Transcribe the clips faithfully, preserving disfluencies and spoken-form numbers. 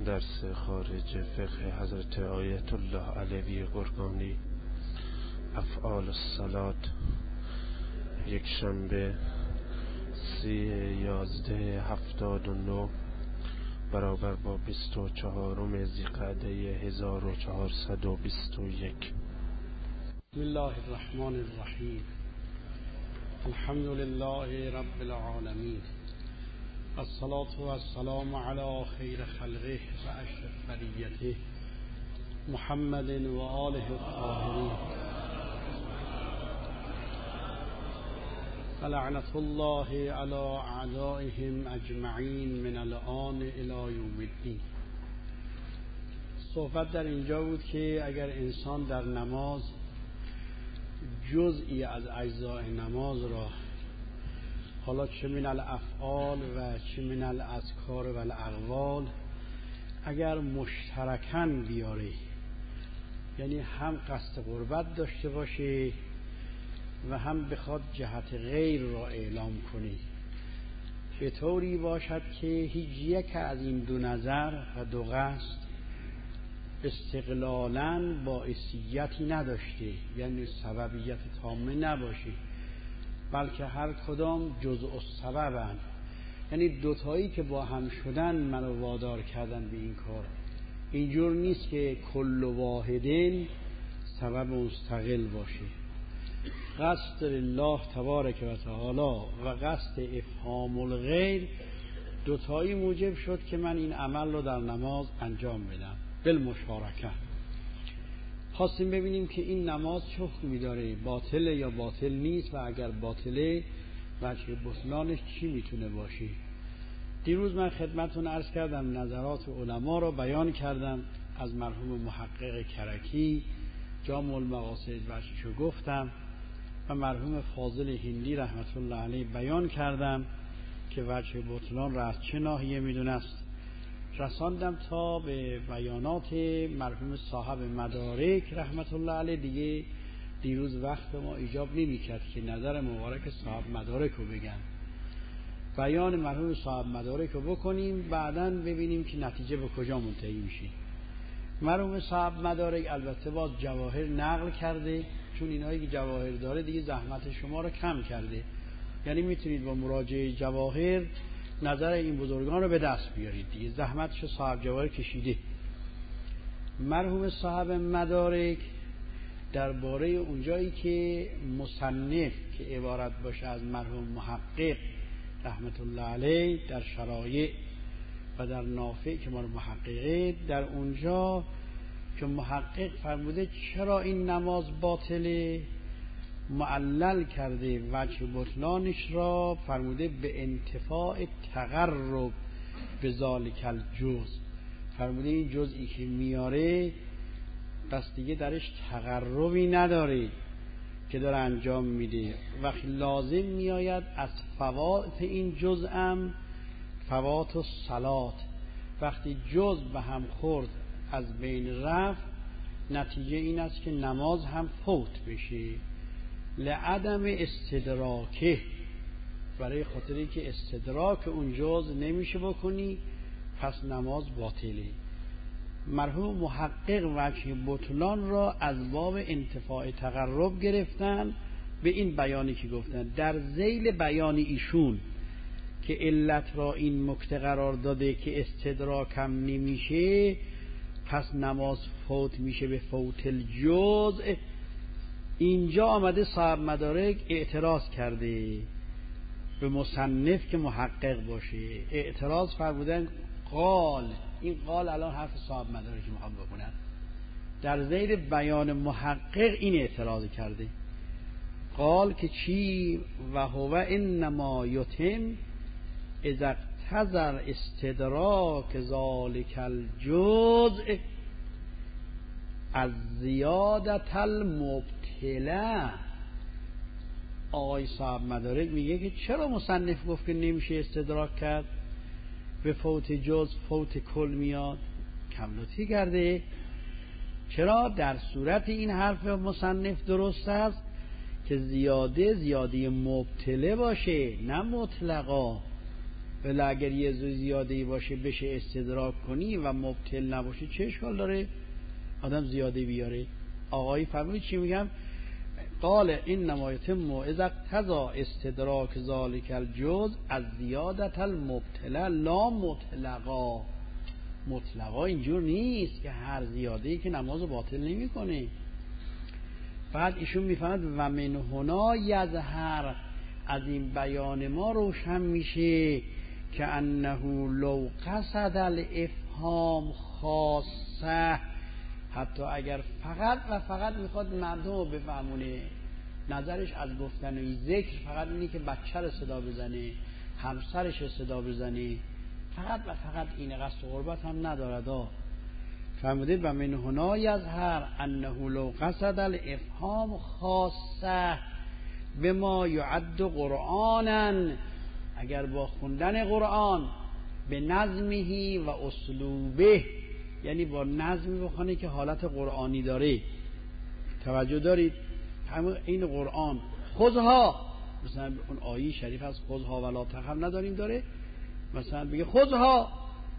درس خارج فقه حضرت آیت الله علوی قربانی، افعال الصلات، یک شنبه سی یازده هفتاد و نه برابر با بیست و چهارم ذی‌قعده هزار و چهارصد و بیست و یک. بسم الله الرحمن الرحیم. الحمد لله رب العالمین، الصلاة والسلام علی خیر خلقه و اشرف بریته محمد و آله الطاهرین، لعنت الله علی اعدائهم اجمعین من الآن الی یوم الدین. صحبت در اینجا بود که اگر انسان در نماز جزئی از اجزای نماز را، حالا چه من الافعال و چه من الاذکار و الاقوال، اگر مشترکاً بیاره، یعنی هم قصد قربت داشته باشه و هم بخواد جهت غیر را اعلام کنه، به طوری باشد که هیچ یک از این دو نظر و دو قصد استقلالاً باعثیتی نداشته، یعنی سببیت تامه نباشه، بلکه هر کدام جزء السببن، یعنی دوتایی که با هم شدن منو وادار کردن به این کار. اینجور نیست که کل واحدین سبب مستقل باشه. قصد الله تبارک و تعالی و قصد افهام الغیر دوتایی موجب شد که من این عمل رو در نماز انجام بدم بالمشارکه. خواستیم ببینیم که این نماز چه حکمی داره، باطله یا باطل نیست، و اگر باطله وجه بطلانش چی میتونه باشه. دیروز من خدمتون عرض کردم، نظرات علما رو بیان کردم، از مرحوم محقق کرکی جامع المقاصد وجهشو گفتم و مرحوم فاضل هندی رحمت الله علیه بیان کردم که وجه بطلان را از چه ناحیه میدونست. رساندم تا به بیانات مرحوم صاحب مدارک رحمت الله علیه. دیگه دیروز وقت ما ایجاب نمی‌کرد که نظر مبارک صاحب مدارک رو بگن، بیان مرحوم صاحب مدارک رو بکنیم، بعداً ببینیم که نتیجه به کجا منتهی میشه. مرحوم صاحب مدارک البته باز جواهر نقل کرده، چون اینایی که جواهر داره دیگه زحمت شما رو کم کرده، یعنی میتونید با مراجعه جواهر نظر این بزرگان رو به دست بیارید، دیگه زحمتش صاحب جواهر کشیده. مرحوم صاحب مدارک درباره اونجایی که مصنف که عبارت باشه از مرحوم محقق رحمت الله علیه در شرایع و در نافع که مال محققه، در اونجا که محقق فرموده چرا این نماز باطله، معلل کرده وجه بطلانش را، فرموده به انتفاع تقرب به ذالک الجزء، فرموده این جزئی که میاره پس دیگه درش تقربی نداره که داره انجام میده. وقتی لازم میآید از فوات این جزءم فوات الصلات، وقتی جزء به هم خورد از بین رفت، نتیجه این است که نماز هم فوت بشه، لعدم استدراکه، برای خاطر اینکه استدراک اون جزء نمیشه بکنی، پس نماز باطله. مرحوم محقق وجه بطلان را از باب انتفاع تقرب گرفتن به این بیانی که گفتن. در ذیل بیان ایشون که علت را این نکته قرار داده که استدراکم نمیشه، پس نماز فوت میشه به فوت الجزء، اینجا آمده صاحب مدارک اعتراض کرده به مصنف که محقق باشه. اعتراض فرمودن قال، این قال الان حرف صاحب مدارک میخوام بخونن، در ذیل بیان محقق این اعتراض کرده. قال که چی؟ و هو انما یتم اذا اقتضى استدراک ذالک الجزء از زیادت المبتله. آقای صاحب مدارک میگه که چرا مصنف گفت که نمیشه استدراک کرد، به فوت جزء فوت کل میاد، کملوتی کرده. چرا؟ در صورت این حرف مصنف درست است که زیاده زیادی مبتله باشه، نه مطلقا. ولی اگر یه زیاده‌ای باشه بشه استدراک کنی و مبطل نباشه چه اشکال داره آدم زیاده بیاره؟ آقایی فهمید چی میگم؟ قال انما یتم اذا اقتضى استدراک ذلك الجزء از زیادت المبتله لا مطلقا. مطلقا اینجور نیست که هر زیاده‌ای که نماز باطل نمیکنه. بعد ایشون میفهمد و من هنا یظهر، از این بیان ما روشن میشه که انه لو قصد الافهام خاصه، حتی اگر فقط و فقط میخواد مردم رو بفهمونه، نظرش از گفتن این ذکر فقط اینه که بچه رو صدا بزنه، همسرش رو صدا بزنه، فقط و فقط این قصد و قربت هم ندارد. فهمیده؟ و من هنا یظهر انه لو قصد الافهام خاصه بما یعد قرآنا، اگر با خوندن قرآن به نظمه و اسلوبه، یعنی با نظمی بخونه که حالت قرآنی داره. توجه دارید؟ همون این قرآن خذها، مثلا اون آیه شریف از خذها ولا تخف نداریم داره، مثلا بگه خذها،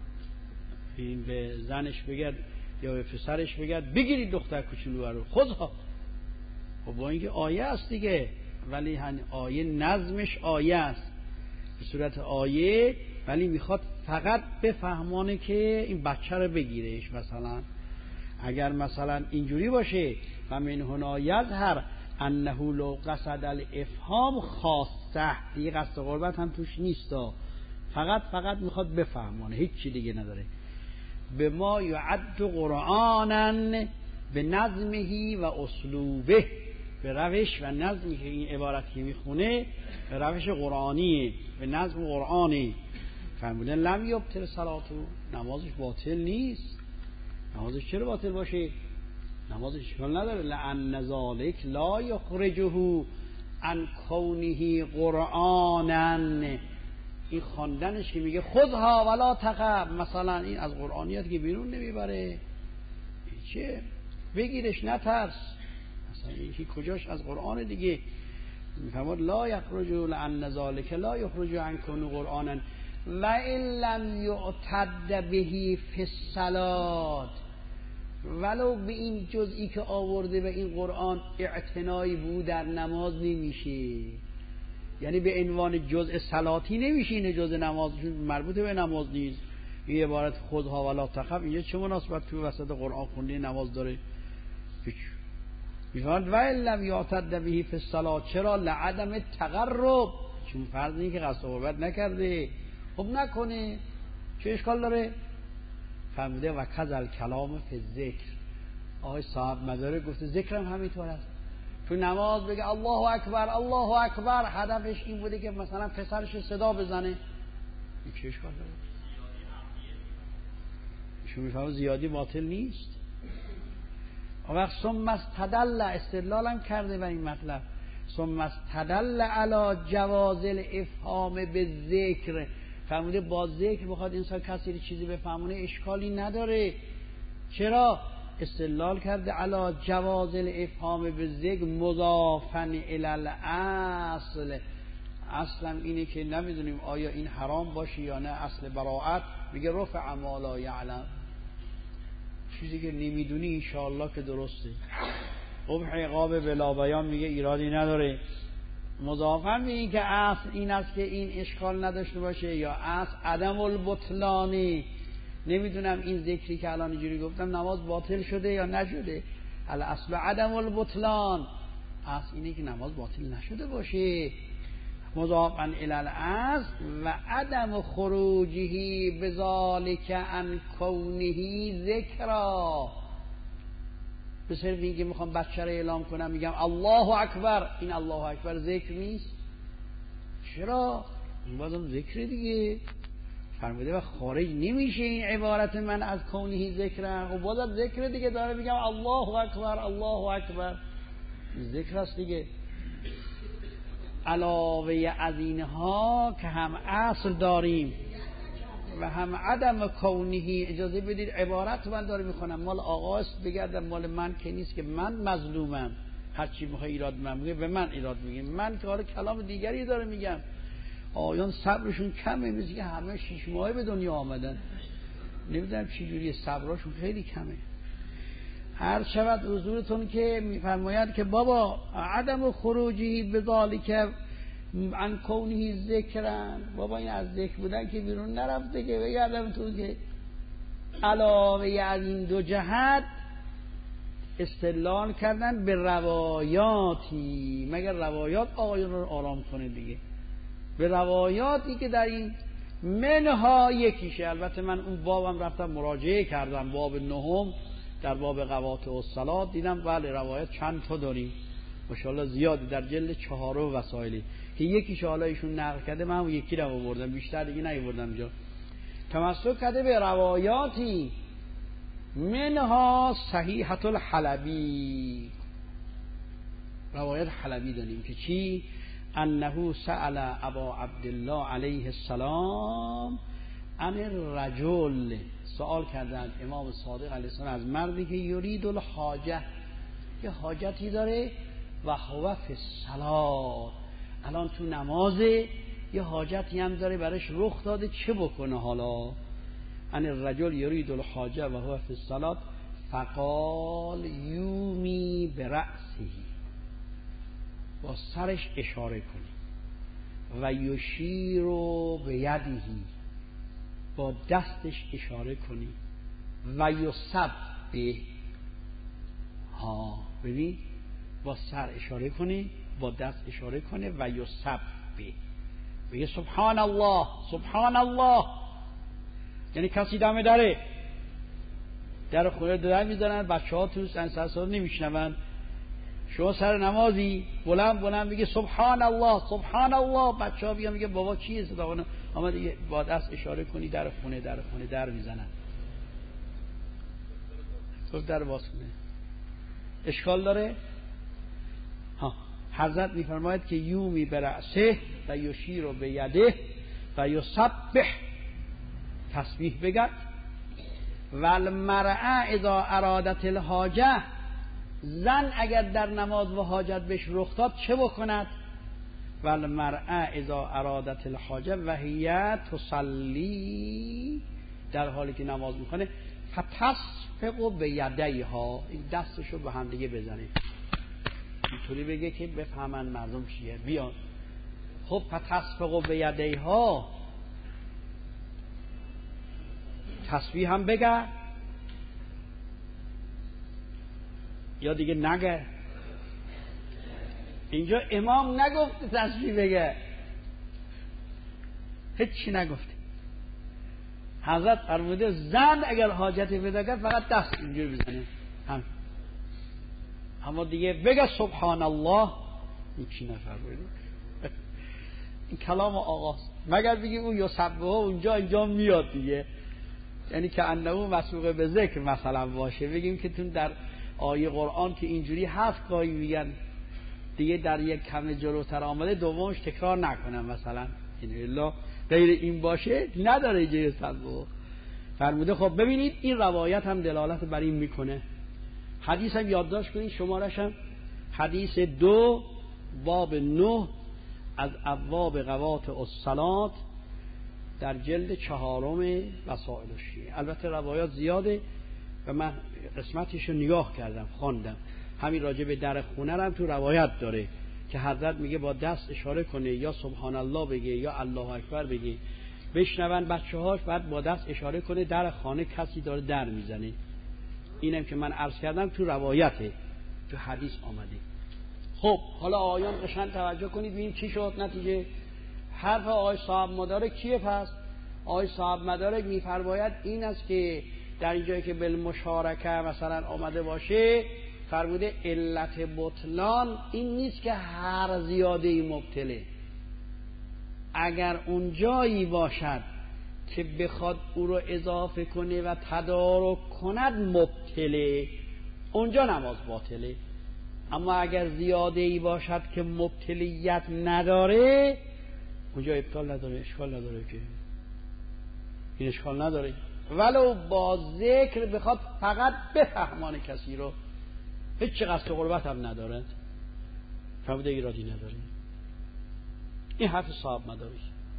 این به زنش بگه یا به پسرش بگه بگیرید دختر کوچولو رو خذها. خب با اینکه آیه است دیگه، ولی همین آیه نظمش آیه است به صورت آیه، ولی میخواد فقط بفهمانه که این بچه رو بگیرهش. مثلا اگر مثلا اینجوری باشه و من هنا یظهر انه لو قصد الافهام خاصه، دیگه قصد قربت هم توش نیستا، فقط فقط میخواد بفهمانه، هیچ چی دیگه نداره. به ما یعد قرآنا به نظمه و اسلوبه، به روش و نظمی که این عبارتی میخونه به روش قرآنیه، به نظم قرآنی. فرمودن لم یبطل صلاتو، نمازش باطل نیست. نمازش چرا باطل باشه؟ نمازش اشکال نداره. لأن ذلک لا یخرجه عن کونه قرآنا، این خواندنش که میگه خذها ولا تخف، مثلا این از قرآنیت که بیرون نمیبره. چه بگیرش نترس، مثلا این کجاش از قرآن دیگه. میفهمد لا یخرج لأن ذلک لا یخرج عن کونه قرآنا و ان لم یعتد به فی الصلاة، ولو به این جزئی که آورده به این قرآن اعتنایی بود در نماز نمیشه، یعنی به عنوان جزء صلاتی نمیشه، این جزء نماز مربوط به نماز نیست. این عبارت خذها ولا تخف اینجا چه مناسبت تو وسط قرآن خوندن نماز داره؟ هیچ. میفهمد و ان لم یعتد به فی الصلاة، چرا؟ لعدم تقرب، چون فرض اینه که قصد قربت نکرده، خب نکنه، چه اشکال داره؟ فرموده و کذل کلام فی ذکر. آقای صاحب مدارک گفته ذکرم همینطور است. تو نماز بگه الله اکبر الله اکبر، هدفش این بوده که مثلا پسرش صدا بزنه، این چه اشکال داره؟ ایشون میفهمه زیادی باطل نیست. وقت ثم استدل، استدلالم کرده بر این مطلب، ثم استدل علی جواز الافهام بالذکر. فرموده با ذکر بخواد انسان کسی رو چیزی بفهمونه اشکالی نداره. چرا؟ استدلال کرده علی جواز الافهام بالذکر مضافا الی الاصل. اصلا اینه که نمیدونیم آیا این حرام باشه یا نه. اصل براءت میگه رفع ما لا یعلم، چیزی که نمیدونی انشاءالله که درسته. قبح عقاب بلا بیان میگه ایرادی نداره. مضافا به این که اصل این است که این اشکال نداشته باشه، یا اصل عدم البطلانی، نمیدونم این ذکری که الان اینجوری گفتم نماز باطل شده یا نشده. الاصل عدم البطلان، اصل اینه که نماز باطل نشده باشه. مضافا الی الاصل و عدم خروجه بذالک عن کونه ذکرا. به صرف این که میخوام بچه رو اعلام کنم میگم الله اکبر، این الله اکبر ذکر نیست. چرا؟ این بازم ذکر دیگه. فرموده و خارج نمیشه این عبارت من از کونه ذکر، و بازم ذکر دیگه داره، میگم الله اکبر الله اکبر، ذکر است دیگه. علاوه از اینها که هم اصل داریم و هم عدم کونهی، اجازه بدید عبارت من داره میخونم، مال آقاست بگردم مال من که نیست، که من مظلومم، هرچی میخوای ایراد من میگه به من ایراد میگه، من که حالا کلام دیگری داره میگم. آیان صبرشون کمه، مثل که همه شش ماهه به دنیا آمدن، نمیدونم چی جوری صبرشون خیلی کمه. هر شود حضورتون که میفرماید که بابا عدم خروجی به ذالک عن کونه ذکرن، بابا این از ذکر بودن که بیرون نرفته که بگردم تو که علاوه از این دو جهت استدلال کردن به روایاتی، مگر روایات آقایون رو آرام کنه دیگه، به روایاتی که در این منها یکیشه. البته من اون بابم رفتم مراجعه کردم، باب نهم در باب قواطع الصلاة دیدم بله روایت چند تا داریم ماشاءالله زیادی در جلد چهارم وسائلی که یکیش حالا ایشون نقل کرده، من اون یکی رو آوردم، بیشتر دیگه نیاوردم جا. تمسک کرده به روایاتی منها صحیحة الحلبی، روایت حلبی داریم که چی؟ انه سأل ابا عبدالله علیه السلام عن الرجل، سوال کردند امام صادق علیه السلام از مردی که یرید الحاجه، یه حاجتی داره و هو فی الصلاة، الان تو نمازه، یه حاجتی هم داره برش رخ داده، چه بکنه حالا؟ عن الرجل یرید الحاجه و هو فی الصلاة فقال یومی برأسه، با سرش اشاره کنی، و یشیر به یده، با دستش اشاره کنی، و یسبح، ها ببین با سر اشاره کنی، با دست اشاره کنه، و یسبح، بگه سبحان الله سبحان الله. یعنی کسی دم دره در خونه در میزنن، بچه ها تو سنسرسا نمیشنون، شما سر نمازی بلند بلند میگه سبحان الله سبحان الله، بچه ها بیان میگه بابا چیه صدا کنه، اما دیگه با دست اشاره کنی در خونه در خونه در میزنن، تو در باز کنه، اشکال داره؟ ها حضرت میفرماید که یومی برأسه و یشیر به یده و یسبح، تسبیح بگرد. و المرأة اذا ارادت الحاجه، زن اگر در نماز و حاجت بهش رخ داد چه بکند؟ و المرأة اذا ارادت الحاجه و هی تصلی، در حالی که نماز میکنه، فتصفق به یدیها، این دستشو به هم دیگه بزنه، اینطوری بگه که بفهمن مردم چیه بیان. خب فتصفق به یدیها، تسبیح هم بگه یا دیگه نگه؟ اینجا امام نگفته تسبیح بگه، هیچی نگفته. حضرت فرموده زن اگر حاجتی پیدا کرد فقط دست اینجوری بزنه هم، اما دیگه بگه سبحان الله، این چی نفرموده؟ این کلام آقاست، مگر بگیم اون یسبحه اونجا اینجا میاد دیگه، یعنی که انه مسبوق به ذکر مثلا باشه، بگیم که تون در آیه قرآن که اینجوری هفت گاهی میگن دیگه در یک کم جلوتر آمده دومش تکرار نکنم مثلا، این الا غیر این باشه نداره جای سبو. فرموده خب ببینید این روایت هم دلالت بر این میکنه. حدیث هم یادداشت کنید، شمارش هم حدیث دو باب نه از ابواب قواطع الصلاة در جلد چهارم وسائل الشیعه. البته روایات زیاده و من قسمتیشو نگاه کردم خواندم، همین راجع به در خونه هم تو روایت داره که حضرت میگه با دست اشاره کنه، یا سبحان الله بگه یا الله اکبر بگه، بشنون بچه‌هاش، بعد با دست اشاره کنه در خانه کسی داره در میزنه. اینم که من عرض کردم تو روایته، تو حدیث آمده. خب حالا آیان قشنگ توجه کنید ببین چی شد نتیجه. حرف آقای صاحب مدارک کیه پس؟ آقای صاحب مدارک میفرماید این است که در اینجایی که بالمشارکه مثلا آمده باشه، فرموده علت بطلان این نیست که هر زیاده ای مبتله، اگر اون جایی باشد که بخواد او رو اضافه کنه و تدارک کند مبتله، اونجا نماز باطله. اما اگر زیاده ای باشد که مبتلیت نداره، اونجا ابطال نداره، اشکال نداره، که این اشکال نداره، ولو با ذکر بخواد فقط بفهمان کسی رو، هیچ چه قصد قربت هم ندارد، فرموده ایرادی نداره. این حرف صاحب مدارک.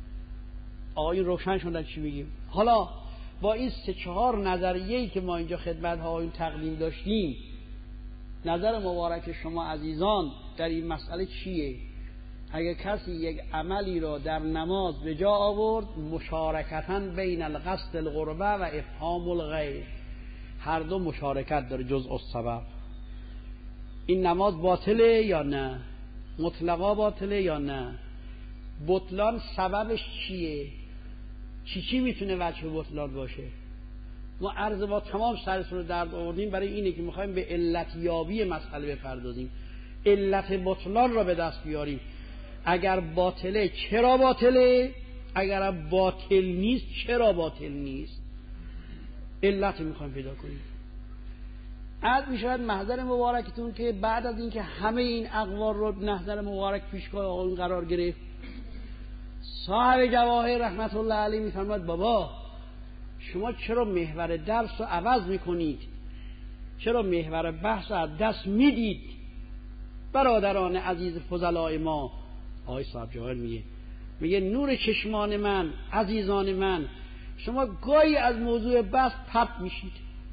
آقایون روشن شدن چی میگیم. حالا با این سه چهار نظریه‌ای که ما اینجا خدمت آقایون تقدیم داشتیم، نظر مبارک شما عزیزان در این مسئله چیه؟ اگر کسی یک عملی را در نماز به جا آورد، مشارکتاً بین القصد القربه و افهام الغیر، هر دو مشارکت داره جزء السبب، این نماز باطله یا نه؟ مطلقا باطله یا نه؟ بطلان سببش چیه؟ چی چی میتونه وجه بطلان باشه؟ ما عرض با تمام سرسون رو درد آوردیم برای اینه که میخوایم به علت یابی مسئله بپردازیم، علت بطلان را به دست بیاریم. اگر باطله چرا باطله؟ اگر باطل نیست چرا باطل نیست؟ علت میخوایم پیدا کنیم. از میشود محضر مبارکتون که بعد از اینکه همه این اقوال رو محضر مبارک پیشگاه آقایون قرار گرفت، صاحب جواهر رحمت الله علیه میفرماد بابا شما چرا محور درس رو عوض میکنید؟ چرا محور بحث رو از دست میدید؟ برادران عزیز فضلای ما، آقای صاحب جواهر میگه میگه نور چشمان من، عزیزان من، شما گاهی از موضوع بحث پرت میشید.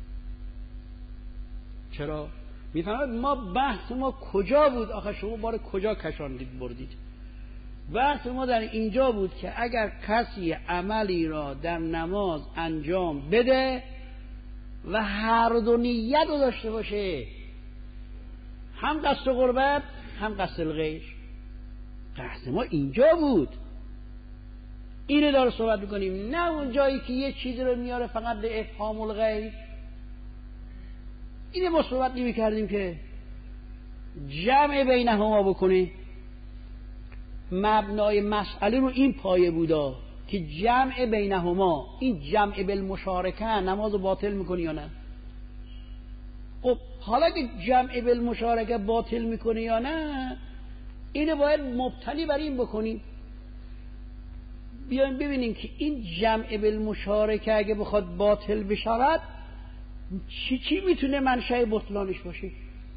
چرا؟ میفهمید ما بحث ما کجا بود؟ آخه شما بار کجا کشاندید بردید؟ بحث ما در اینجا بود که اگر کسی عملی را در نماز انجام بده و هر دو نیت رو داشته باشه، هم قصد قربت هم قصد الغیر، بحث ما اینجا بود. اینو داره صحبت میکنیم، نه اون جایی که یه چیزی رو میاره فقط به افهام الغیر. اینه ما صحبت نمی کردیم که جمع بینهما بکنه. مبنای مسئله رو این پایه بودا که جمع بینهما، این جمع بالمشارکه نماز رو باطل میکنه یا نه؟ خب حالا که جمع بالمشارکه باطل میکنه یا نه، اینو باید مبتنی بر این بکنیم. بیایم ببینیم که این جمع بالمشارکه اگه بخواد باطل بشود چی چی میتونه منشأ بطلانش باشه؟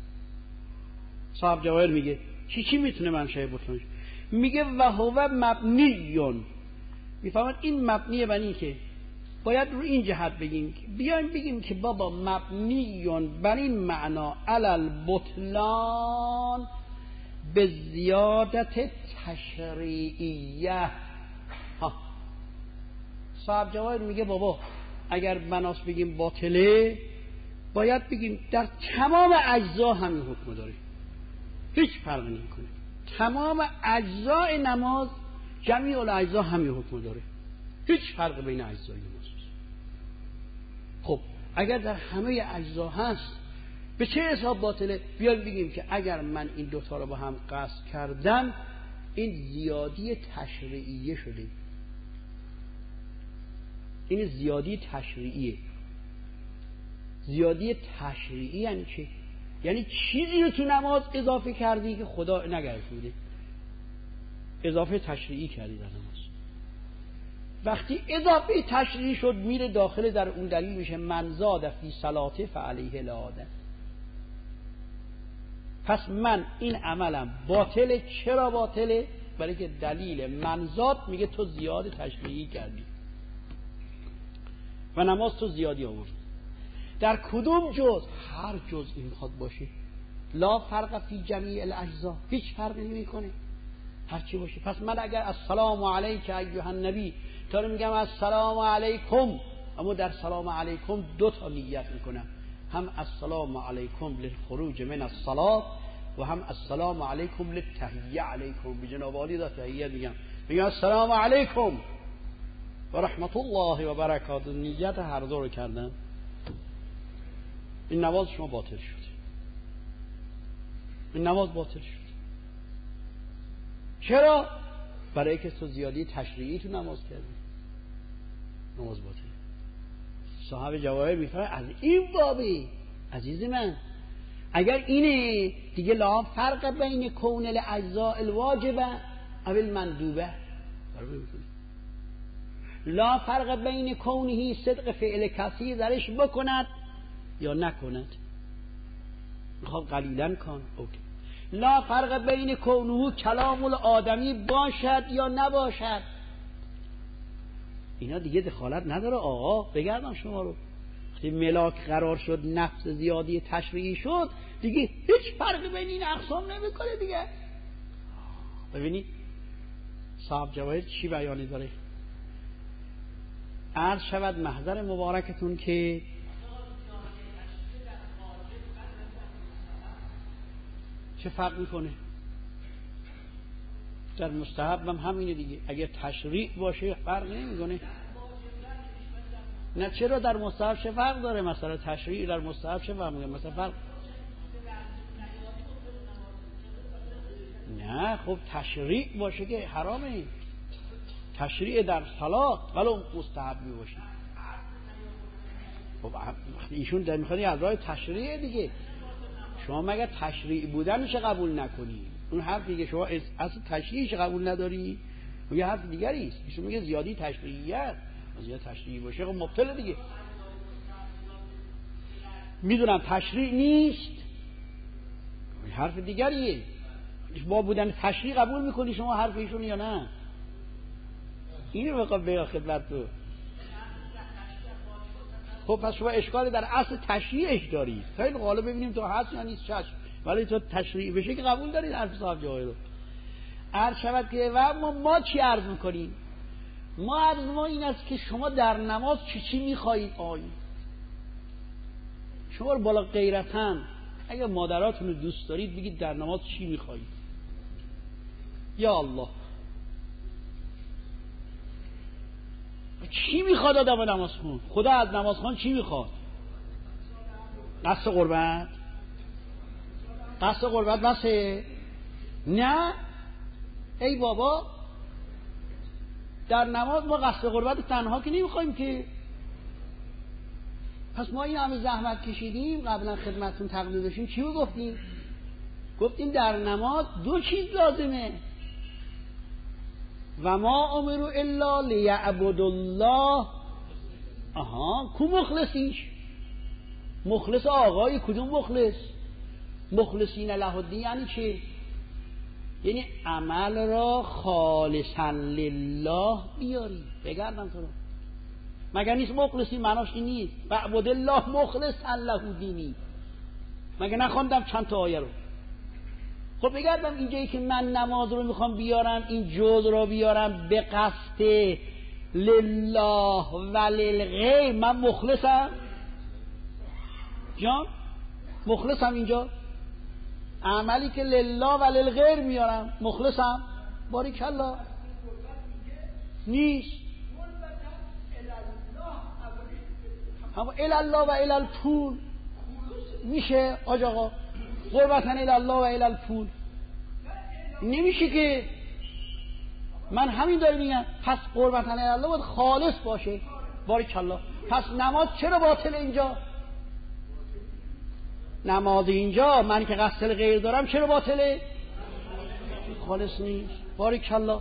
صاحب جواهر میگه چی چی میتونه منشأ بطلانش؟ میگه و هو مبنیون. میفهمید این مبنیه بر این که باید رو این جهت بگیم، بیایم بگیم که بابا مبنیون بر این معنا علل بطلان به زیادت تشریعیه. ها صاحب جواهر میگه بابا اگر بناس بگیم باطله، باید بگیم در تمام اجزا همین حکم داره، هیچ فرق نمیکنه. تمام اجزای نماز، جمیع الاجزا همین حکم داره، هیچ فرق بین اجزای نماز. خب اگر در همه اجزا هست به چه حساب باطله؟ بیایم بگیم که اگر من این دوتا رو با هم قصد کردم، این زیادی تشریعیه شده. این زیادی تشریعیه. زیادی تشریعی یعنی چه؟ یعنی چیزی رو تو نماز اضافه کردی که خدا نگرفته، اضافه تشریعی کردی در نماز. وقتی اضافه تشریعی شد میره داخل در اون دلیل میشه من زاد فی صلاته فعلیه العاده. پس من این عملم باطله. چرا باطله؟ برای که دلیل من زاد میگه تو زیاد تشریعی کردی و نماز تو زیادی آورد. در کدوم جز؟ هر جز این میخواد باشه. لا فرق فی جمیع الاجزا، هیچ فرقی نمیکنه هر چی باشه. پس من اگر السلام علیک ایها النبی تا رو میگم السلام علیکم، اما در سلام علیکم دو تا نیت میکنم، هم السلام علیکم للخروج من الصلاة و هم السلام علیکم للتحیه علیکم. به جناب عالی دا تحیه میگم، میگم السلام علیکم و رحمت الله و برکاته. نیت هر دو رو کردم، این نماز شما باطل شد. این نماز باطل شد. چرا؟ برای که تو زیادی تشریعی تو نماز کردی، نماز باطل. صاحب جواهر میفرماید از این بابی عزیز من، اگر اینه دیگه لا فرق بین کون الاجزاء الواجبه او المندوبه، لا فرق بین کونه صدق فعل کسی درش بکند یا نکند. میخواد قلیلا کن، اوکی. لا فرق بین کونه کلام الآدمی باشد یا نباشد. اینا دیگه دخالت نداره آقا. بگردم شما رو وقتی ملاک قرار شد نفس زیادی تشریعی شد دیگه هیچ فرقی بین این اقسام نمیکنه دیگه. ببینید صاحب جواهر چی بیانی داره. عرض شود محضر مبارکتون که چه فرق میکنه؟ در مستحب هم همینه دیگه. اگر تشریع باشه فرق نمیکنه. نه چرا در مستحب چه فرق داره؟ مثلا تشریع در مستحب چه فرق میکنه؟ مثلا فرق نه خب تشریع باشه که حرامه. تشریع در صلات ولو مستحبی باشه. خب ایشون در میخواد از راه تشریع دیگه. شما مگر تشریع بودنش قبول نکنی اون حرف دیگه. شما اصلا تشریعش قبول نداری و یه حرف دیگری است. ایشون میگه زیادی تشریعیت. زیادی تشریعی باشه خب مبتل دیگه. میدونم تشریع نیست حرف دیگریه. با بودن تشریع قبول میکنی شما حرف ایشون یا نه؟ این رو بخوام بگم خدمت تو. خب پس شما اشکال در اصل تشریعش داری. خیلی غالب ببینیم تو هست یا نیست چشم. ولی تو تشریع بشه که قبول دارید حرف صاحب جواهر رو. عرض شود که و ما, ما چی عرض میکنیم؟ ما عرض ما این است که شما در نماز چی چی میخواهید؟ آی شما رو بالا غیرتن اگر مادراتون رو دوست دارید بگید در نماز چی میخواهید. یا الله چی میخواد آدم نماز خون؟ خدا از نماز خون چی میخواد؟ قصد قربت؟ قصد قربت بسه؟ نه ای بابا در نماز ما قصد قربت تنها که نمیخوایم که. پس ما این همه زحمت کشیدیم قبلا خدمتتون تقدیم داشتیم چی رو گفتیم؟ گفتیم در نماز دو چیز لازمه. و ما امروا الا لیعبدوا الله. آها کو مخلصیش؟ مخلص آقای کدوم مخلص؟ مخلصین له الدین یعنی چه؟ یعنی عمل را خالصا لله بیاری. بگردم تو رو مگر نیست مخلصی معناش این نیست؟ وعبد الله مخلصا له دینی. مگر نخوندم چند تا آیه رو؟ خب بگردم اینجایی که من نماز رو میخوام بیارم این جز رو بیارم به قصد لله و للغیر من مخلصم؟ جان مخلصم اینجا؟ عملی که لله و للغیر میارم مخلصم؟ باریکالله نیست. اما الالله و الالپول میشه آج آقا؟ قربتن الالله و الالپول نمیشه که. من همین دارم میگم. پس قربتن الالله باید خالص باشه. باریکالله. پس نماز چرا باطل اینجا؟ نماز اینجا من که قصد غیر دارم چرا باطله؟ خالص نیست. باریکالله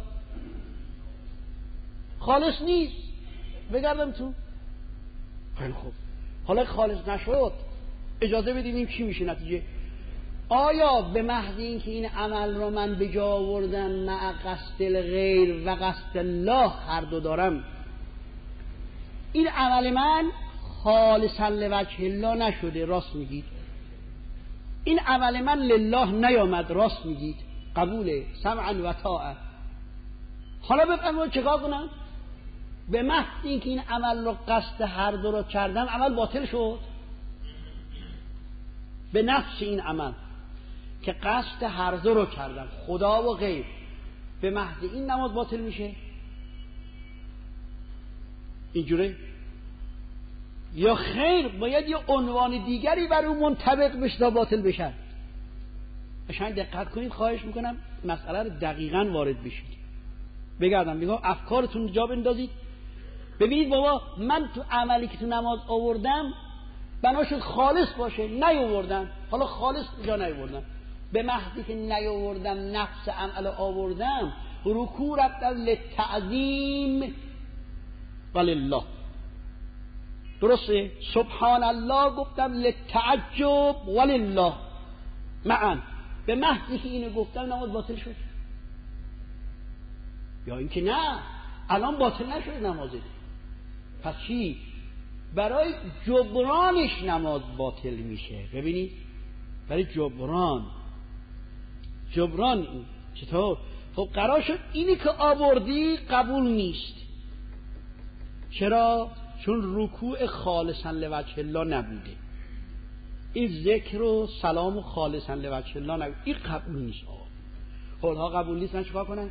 خالص نیست. بگردم تو. خیلی خوب حالا خالص نشد اجازه بدیم چی میشه نتیجه؟ آیا به محض اینکه این عمل رو من به جا آوردم مع قصد الغیر و قصد الله هر دو دارم این عمل من خالصا لوجه الله نشده؟ راست میگید. این عمل من لله نیامد؟ راست میگید. قبوله سمعا و طاعه. حالا بفرمایید چیکار کنم؟ به محض اینکه این عمل رو قصد هر دو رو کردم عمل باطل شد. به نفس این عمل که قصد هر دو رو کردم خدا و غیر به محض این نماز باطل میشه؟ اینجوره؟ یا خیر باید یه عنوان دیگری بر اون منطبق بشه تا باطل بشن؟ اشان دقت کنید خواهش میکنم مسئله رو دقیقاً وارد بشید. بگردم بگم افکارتون جا بندازید. ببینید بابا من تو عملی که تو نماز آوردم بناشد خالص باشه نیاوردم. حالا خالص کجا نیاوردم؟ به محضی که نیاوردم نفس عمل آوردم رکوع رفتم للتعظیم ولله. درسته؟ سبحان الله گفتم للتعجب ولله معا. به محضی که اینو گفتم نماز باطل شد. یا اینکه نه الان باطل نشد نمازه. پس چی؟ برای جبرانش نماز باطل میشه. ببینید برای جبران جبران چطور؟ خب قرار شد اینی که آوردی قبول نیست. چرا؟ چون رکوع خالصا لوجه الله نبوده، این ذکر و سلام و خالصا لوجه الله نبوده، این قبول نیست. خودها قبول نیست، من چیکار کنم؟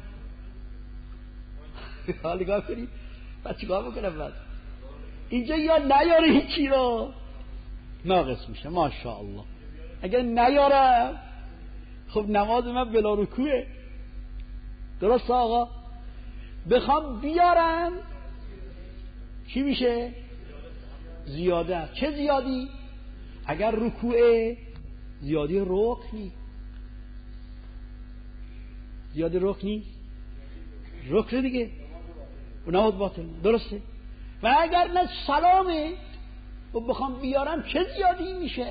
حالا نگاه کنید بعد چیکار بکنم؟ بعد اینجا یا نیاره هیچی رو ناقص میشه. ماشاءالله. اگر نیارم خب نماز من بلا رکوعه. درست آقا؟ بخوام بیارم چی میشه؟ زیاده. چه زیادی؟ اگر رکوعه زیادی رکنی، زیادی رکنی رکن دیگه نماز باطل. درسته؟ و اگر نه سلامه و بخوام بیارم چه زیادی میشه؟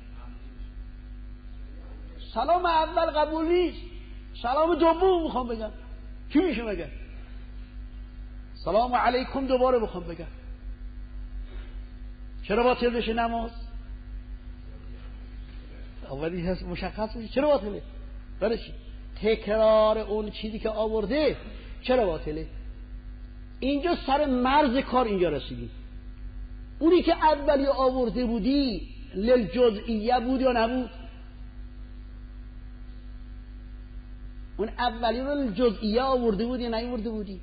سلام اول قبول نیست، سلام دوم میخوام بگم چی میشه بگم؟ سلام علیکم دوباره بخوام بگم چرا باطل بشه نماز؟ اولی هست مشخص میشه چرا باطله؟ برای تکرار اون چیزی که آورده چرا باطله؟ اینجا سر مرز کار اینجا رسیدیم. اونی که اولی آورده بودی للجزئیه بود یا نبود؟ اون اولی رو للجزئیه آورده بودی یا نیاورده بودی؟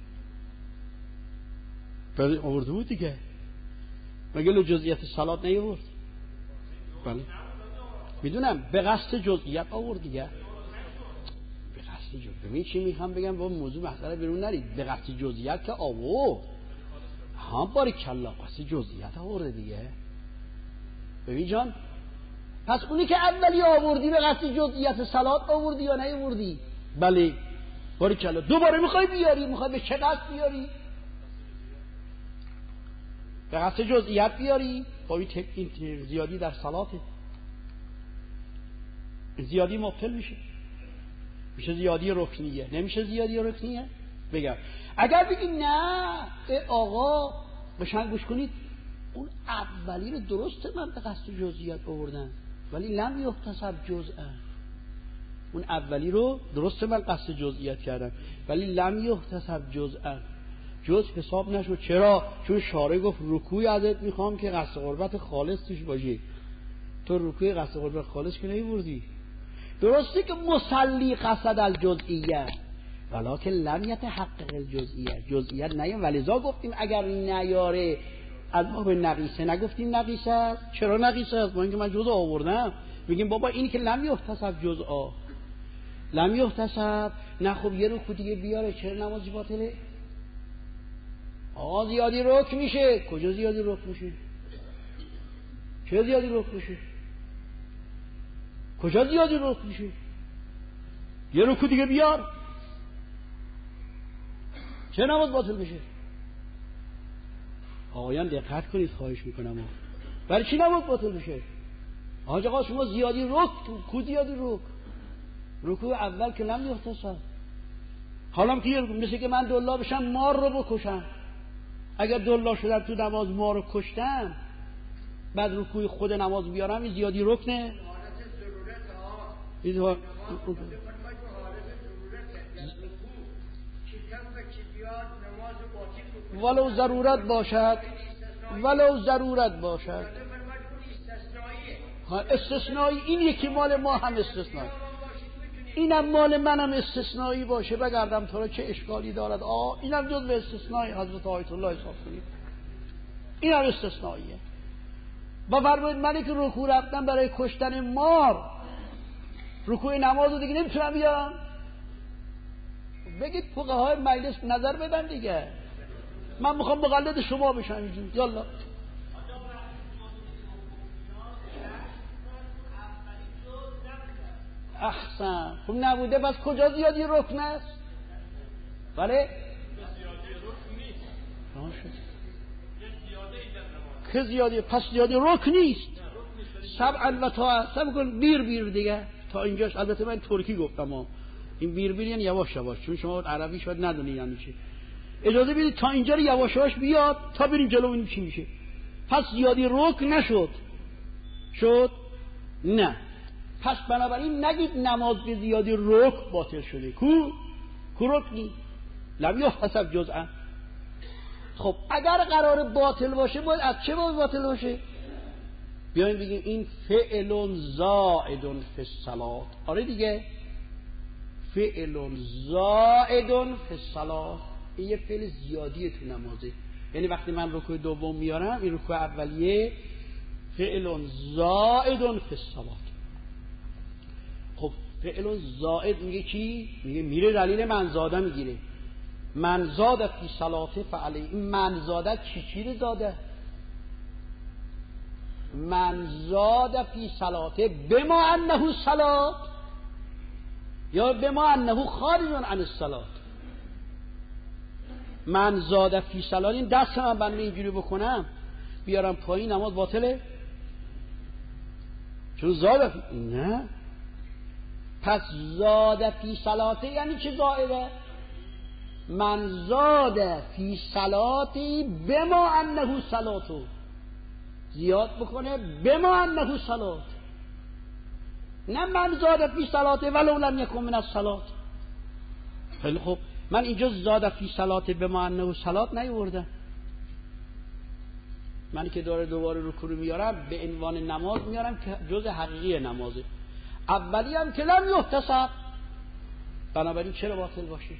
بله آورده بود دیگه. مگه للجزئیت صلات نیاورد؟ بله میدونم به قصد جزئیت آورد دیگه. به قصد جزئیت. ببین چی میخوام بگم با موضوع مسئله بیرون نرید. به قصد جزئیت که آورد ها باریکلا قصد جزئیت آورده دیگه. ببین جان پس اونی که اولی آوردی به قصد جزئیت صلات آوردی یا نیاوردی؟ بله باریکلا. دوباره میخوای بیاری، میخوای به چه قصد بیاری؟ به قصد جزئیت بیاری. با این زیادی در صلاته زیادی مبطل میشه، میشه زیادی رکنیه. نمیشه زیادی رکنیه؟ بگم اگر بگی نه آقا بشن گوش کنید اون اولی رو درسته من به قصد جزئیات آوردم ولی لم یحتسب جزءا. اون اولی رو درسته من قصد جزئیات کردم ولی لم یحتسب جزءا، جزء حساب نشد. چرا؟ چون شارع گفت رکوعی ازت میخوام که قصد قربت خالص توش باشه. تو رکوع قصد قربت خالص که نیوردی. درسته که مصلی قصد الجزئیه ولکن لم یتحقق الجزئیه، جزئیت نیام. ولذا گفتیم اگر نیاره از باب نقیصه، نگفتیم نقیصه است. چرا نقیصه است؟ با اینکه من جزء آوردم. میگیم بابا اینی که لم یحتسب جزءا، لم یحتسب نه. خب یه رکوع دیگه بیاره چرا نمازی باطله؟ آقا زیادی رکن میشه. کجا زیادی رکن میشه؟ چه زیادی رکن میشه؟ کجا زیادی رکن میشه؟ یه رکوع دیگه بیار چه نماز باطل میشه؟ آقایان دقت کنید خواهش میکنم. برای چی نماز باطل میشه؟ آقا آقا شما زیادی رکن، کو زیادی رکن؟ رکوع اول که لم یحتسب. حالا که مثل که من دلا بشم مار رو بکشم، اگر دلا شدم تو نماز مار رو کشتم بعد رکوع خود نماز بیارم این زیادی رکنه؟ این ولو ضرورت باشد، ولو ضرورت باشد. استثنایی این یکی مال ما هم استثنایی، اینم مال منم استثنایی باشه بگردم تو را چه اشکالی دارد؟ آه اینم جز به استثنایی حضرت آیت الله حساب کنید، اینم استثناییه. با فرمایید منی که رکوع رفتم برای کشتن مار، رکوع نماز رو دیگه نمیتونم بیارم؟ بگید فقهای مجلس نظر بدن دیگه. من میخوام مقلد شما بشم اینجور. یالا احسن. خب نبوده پس کجا زیادی رکن است؟ بله که زیادی پس زیادی رکن نیست. سبعا و تا سب کن بیر بیر دیگه تا اینجاش. البته من ترکی گفتم ها. این بیر بیر یعنی یواش یواش، چون شما عربی شاید ندونی یعنی چی. اجازه بدید تا اینجا رو یواش یواش بیاد تا بریم جلو ببینیم چی میشه. پس زیادی رکن نشد. شد؟ نه. پس بنابراین نگید نماز به زیادی رکن باطل شده. کو؟ کو رکنی؟ لم یحتسب جزءا. خب اگر قرار باطل باشه باید از چه باید باطل باشه؟ بیایم بگیم این فعل زائد فی الصلاة. آره دیگه، فعل زائد فی الصلاة، این یه فعل زیادیه تو نمازه. یعنی وقتی من رکوع دوم میارم، این رکوع اولیه فعل زائد فی الصلاة. خب فعل زائد میگه چی؟ میگه میره دلیل من زاده میگیره. من زاده فی صلاته فعلی. این من زاده چی چی رو زاده؟ من زاده فی صلاته بما انه صلات یا بما انه خارج عن الصلات. من زاده فی صلات، این دست من بنده اینجوری بکنم بیارم پایین نماز باطله؟ چون زاده فی... نه. پس زاده فی صلاته یعنی چه زائده؟ من زاده فی صلاتی بما انه صلاتو، زیاد بکنه بما انه صلات، نه من زاده فی صلاته ولو لم یکن من الصلات. خیلی خوب، من اینجا زاده فی صلاته بما انه صلات نیوردم. من که داره دوباره رکوع میارم به عنوان نماز میارم که جزء حقیقی نمازه. اولی هم که لم یحتسب، بنابراین چرا باطل باشه؟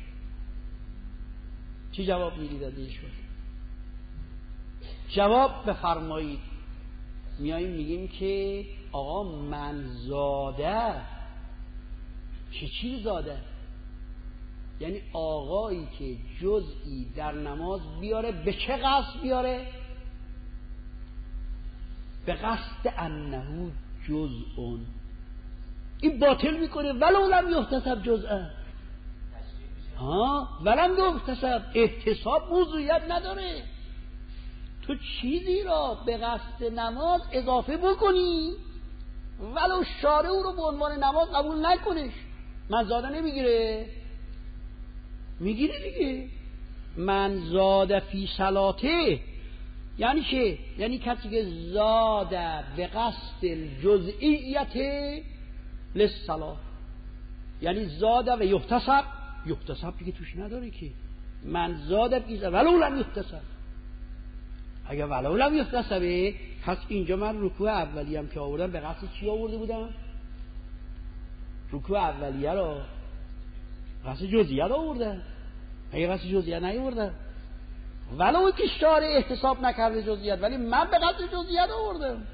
چی جواب میدید از ایشون؟ جواب بفرمایید. میاییم میگیم که آقا من زاده چی چی زاده؟ یعنی آقایی که جزئی در نماز بیاره به چه قصد بیاره؟ به قصد انه جزء. این باطل میکنه ولو لم یحتسب جزءا. ها ولم یحتسب، احتساب موضوعیت نداره. تو چیزی را به قصد نماز اضافه بکنی ولو شارع او رو به عنوان نماز قبول نکنش، من زاده نمیگیره؟ میگیره دیگه. من زاده فی صلاته یعنی چه؟ یعنی کسی که زاده به قصد الجزئیت للصلاة، یعنی زاده و یحتسب. یحتسب دیگه توش نداره که. من زاده فی صلاته ولو لم یحتسب. اگر ولو لم یحتسبه، پس اینجا من رکوع اولیه هم که آوردم به قصد چی آورده بودم؟ رکوع اولیه رو قصد جزئیه رو آوردم. اگه قصد جزئیه نیاوردم، ولو که شارع احتساب نکرده جزئیت، ولی من به قصد جزئیت آوردم.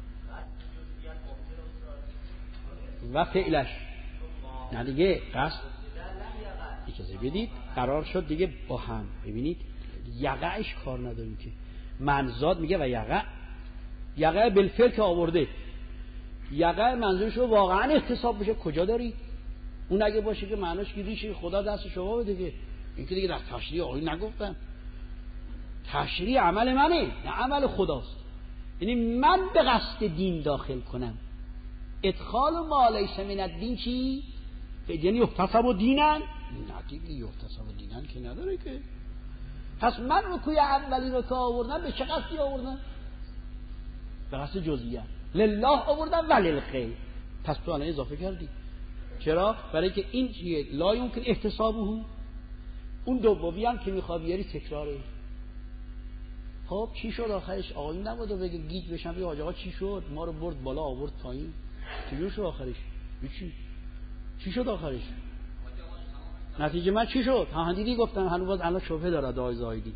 و فعلش نه دیگه قصد اجازه بدید قرار شد دیگه با هم. ببینید یقعش کار نداریم که. منزاد میگه و یقع، یقع بالفعل که آورده، یقع منظورش رو واقعا احتساب بشه کجا دارید؟ اون اگه باشه که معناش که ریشه خدا دست شما بده دیگه. این که دیگه در تشریع آقای نگفتن. تشریع عمل منه نه عمل خداست. یعنی من به قصد دین داخل کنم. ادخال ما لیس من الدین چی؟ یعنی یحتسب و دینن؟ نه دیگه یحتسب و دینن که نداره که. پس من رکوع اولی رو که آوردم به چه قصدی آوردم؟ به قصد جزئیه لله آوردم وللخیر. پس تو الان اضافه کردی. چرا؟ برای که این چیه؟ لا یمکن احتسابه. اون دومی هم که میخواد بیاری تکراره. خب چی شد آخرش؟ آقایی نبوده بگه گیج بشن بگه آقا چی شد؟ ما رو برد بالا آورد پایین. چجور شد آخرش؟ چی؟ چی شد آخرش؟ نتیجه من چی شد؟ ها دیدی گفتم هنوز باز الان شبهه داره دای زایدی.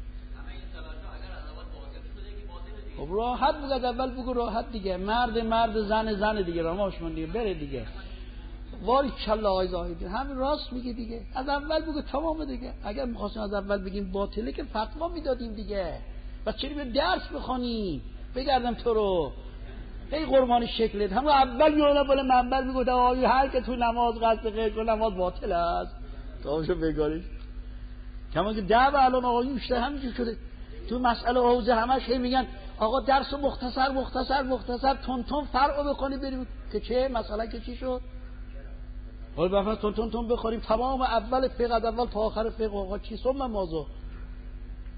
خب راحت بگو از اول بگو راحت دیگه. مرد مرد زن زن دیگه رماش من دیگه بره دیگه. وای کلا آقای زاهدی همین راست میگه دیگه. از اول بگو تمام دیگه. اگر می‌خواستیم از اول بگیم باطله که فتوا میدادیم دیگه. بس چرا به درس بخونی؟ بگردم تو رو. ای قربان شکلت. همون اول میونه بالا منبر میگفت آقای هر که تو نماز قصد غیر کنه نماز باطل است. تاشو بگاریش. کما که ده الان آقایون بیشتر همینجوری شده. تو مسئله حوزه همش هی میگن آقا درس مختصر مختصر مختصر تون تون فرعو بخونی بریم که چه مثلا که چی شد؟ حالا بفرض تون تون تون بخوریم تمام اول فقه اول تا آخر فقه آقا چی ثم مازو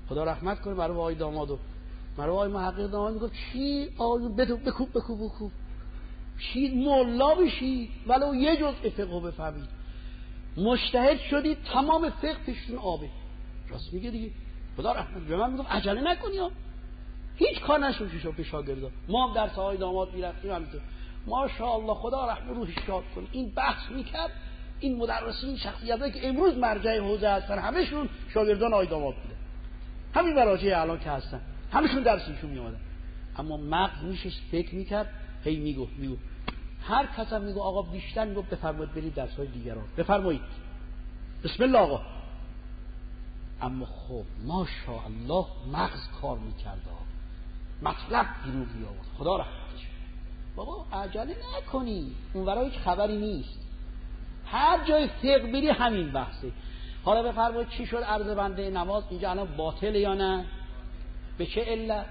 خدا رحمت کنه برای آقای دامادو. برای آقای محقق داماد میگفت چی آقایون بدو بکوب بکوب بکوب چی ملا بشید ولو یه جزء فقه بفهمید، مجتهد شدید تمام فقه پیشتون آبه. راست میگه دیگه. خدا رحمت به من میگم عجله نکنی ها. هیچ کار نشون شو به شاگردا. ما هم درس های داماد میرفتیم همینطور. ماشاءالله خدا رحم روحش شاد کنه. این بحث میکرد این مدرسین شخصیتایی که امروز مرجع حوزه هستن همشون شاگردان آقای داماد بودن. همین مراجع الان که هستن همشون درسشون میومدن. اما مغز میشه فکر میکرد هی میگو میگو هر کس هم میگو آقا بیشتر میگو بفرمایید برید درس های دیگران بفرمایید بسم الله آقا. اما خب ماشاءالله مغز کار میکرد مطلب بیرون بیاورد. خدا رحمتش. بابا عجله نکنی اون ورا هیچ خبری نیست. هر جای فقه بری همین بحثه. حالا بفرمایید چی شد عرض بنده نماز اینجا الان باطل یا نه؟ به چه علت؟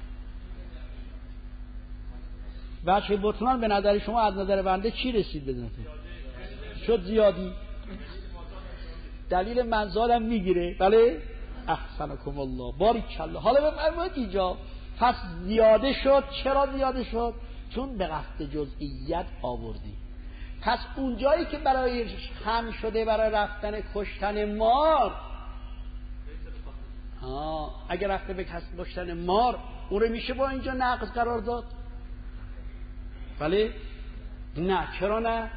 بچه بطلان به نظر شما از نظر بنده چی رسید بزنید؟ شد زیادی. دلیل منزالم میگیره بله؟ احسنکم الله باریکالله. حالا بفرمایید اینجا پس زیاده شد. چرا زیاده شد؟ چون به قصد جزئیت آوردی. پس اون جایی که برای هم شده برای رفتن کشتن مار آه اگر رفته به کسب کشتن مار اون رو میشه با اینجا نقض قرار داد؟ بله؟ نه. چرا نه؟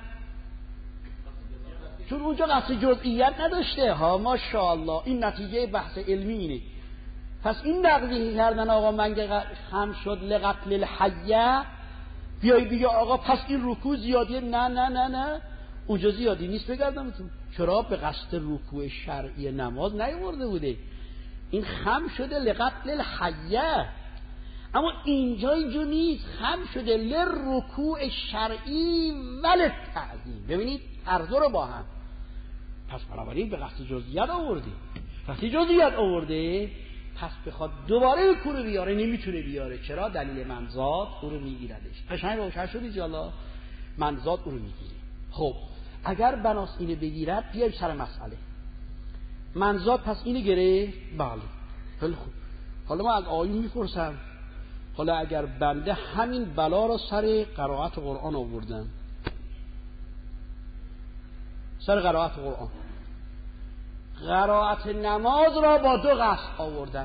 چون اونجا قصد جزئیت نداشته ها. ماشاءالله این نتیجه بحث علمی اینه. پس این نقضی کردن آقا منگه هم شد لقتل الحیه بیایی بگه آقا پس این رکوع زیادیه. نه نه نه نه اونجا زیادی نیست بگردمتون. چرا؟ به قصد رکوع شرعی نماز نیورده بوده. این خم شده لقتل الحیه. اما اینجا اینجا نیست. خم شده لرکوع شرعی ول تعظیم. ببینید هر دو رو با هم. پس بنابراین به قصد جزئیات آورده. وقتی جزئیات آورده پس بخواد دوباره بکنه بیاره نمیتونه بیاره. چرا؟ دلیل منزاد او رو میگیردش. قشنگ روشن شد انشاءالله. منزاد او رو میگیره. خب اگر بناس اینو بگیرد بیایم سر مسئله. منزاد پس اینو گره؟ بله. خیلی خوب. حالا ما از آیون میپرسم حالا اگر بنده همین بلا را سر قرائت قرآن آوردم، سر قرائت قرآن قرائت نماز را با دو قصد آوردن،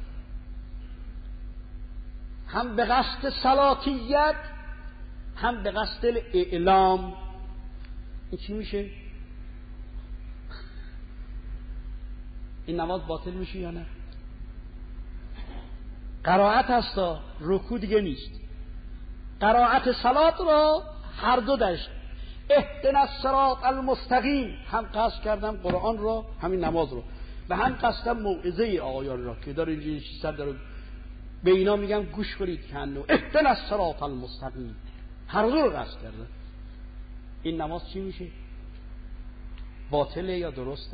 هم به قصد صلاتیت هم به قصد اعلام، این چی میشه؟ این نماز باطل میشه یا نه؟ قرائت هستا، رکوع دیگه نیست. قرائت صلات را هر دو درش اهدنا الصراط المستقیم هم قصد کردم قرآن را همین نماز رو و هم قصدم موعظه آقایان را که داره اینجا ششصد داره به اینا میگم گوش کنید که انو اهدنا الصراط المستقیم هر دو رو قصد کردم. این نماز چی میشه؟ باطله یا درسته؟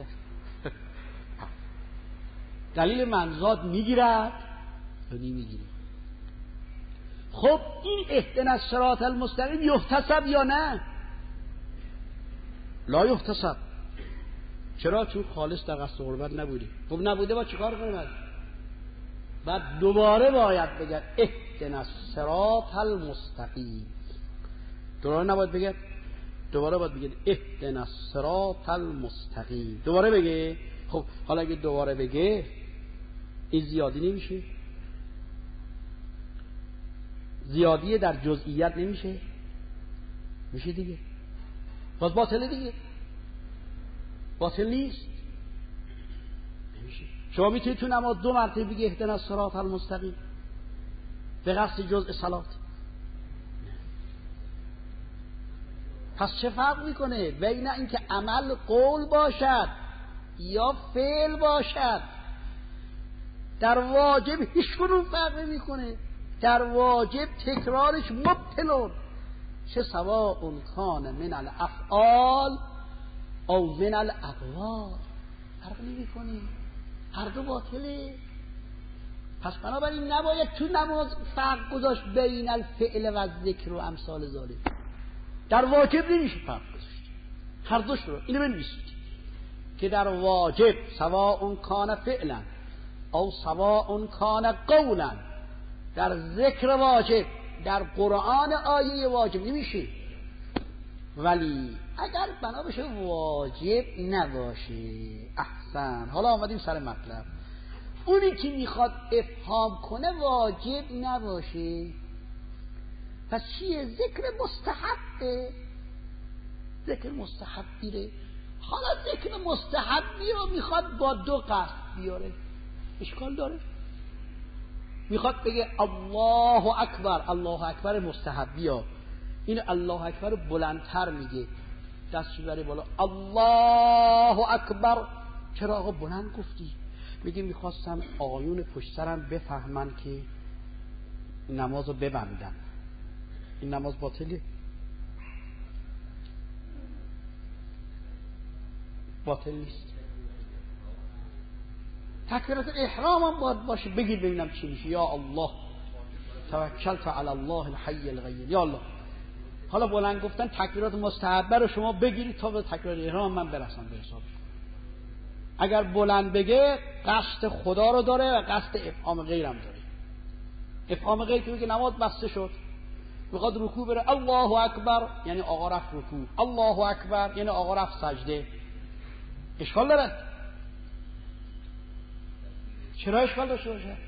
دلیل منزاد میگیرد یا نمیگیره؟ خب این اهدنا الصراط المستقیم یحتسب یا نه؟ لا یحتسب. چرا؟ چون خالص در قصد قربت نبوده. خب نبوده با چیکار کنه؟ بعد دوباره باید بگه اهدنا الصراط المستقیم. دوباره نباید بگه، دوباره باید بگه اهدنا الصراط المستقیم. دوباره بگه. خب حالا اگه دوباره بگه این زیادی نمیشه؟ زیادی در جزئیات نمیشه؟ میشه دیگه. باز باطله دیگه. باطل نیست. نمیشه. شما میتونید تو نماز دو مرتبه بگی اهدنا الصراط المستقیم به قصد جزء صلات. پس چه فرق میکنه بین اینکه عمل قول باشد یا فعل باشد؟ در واجب هیچ کنون فرق نمیکنه. در واجب تکرارش مبتلون، چه سواء کان من الافعال او من الاقوال، فرق نمیکنه. هر دو باطله. پس بنابراین نباید تو نماز فرق گذاشت بین الفعل و الذکر و امثال ذالک. در واجب نمیشه فرق گذاشت. هر دوش رو اینو بنویسید که در واجب سواء کان فعلا او سواء کان قولا، در ذکر واجب در قرآن آیه واجب نمیشه، ولی اگر بنا بشه واجب نباشه. احسن، حالا آمدیم سر مطلب. اونی که میخواد افهام کنه واجب نباشه، پس چیه؟ ذکر مستحبه، ذکر مستحب بیره. حالا ذکر مستحبی رو میخواد با دو قصد بیاره، اشکال داره؟ میخواد بگه الله اکبر، الله اکبر مستحبی ها، این الله اکبر بلندتر میگه، دستش بره بالا، الله اکبر. چرا آقا بلند گفتی؟ میگه میخواستم آقایون پشت سرم بفهمن که نمازو ببندن. این نماز باطله؟ باطل نیست. تکبیرات احرام هم باید باشه، بگید ببینم چی میشه. یا الله توکلت علی الله الحی القیوم، یا الله. حالا بلند گفتن تکبیرات مستحبه رو شما بگیرید تا به تکبیرات احرام من برسم به حساب. اگر بلند بگه قصد خدا رو داره و قصد افهام غیرم داره. افهام غیر که میگه نماز بسته شد، میخواد رکوع بره، الله اکبر یعنی آقا رفت رکوع، الله اکبر یعنی آقا رفت سجده. اشکال داره؟ چرا اشکال داشته باشه؟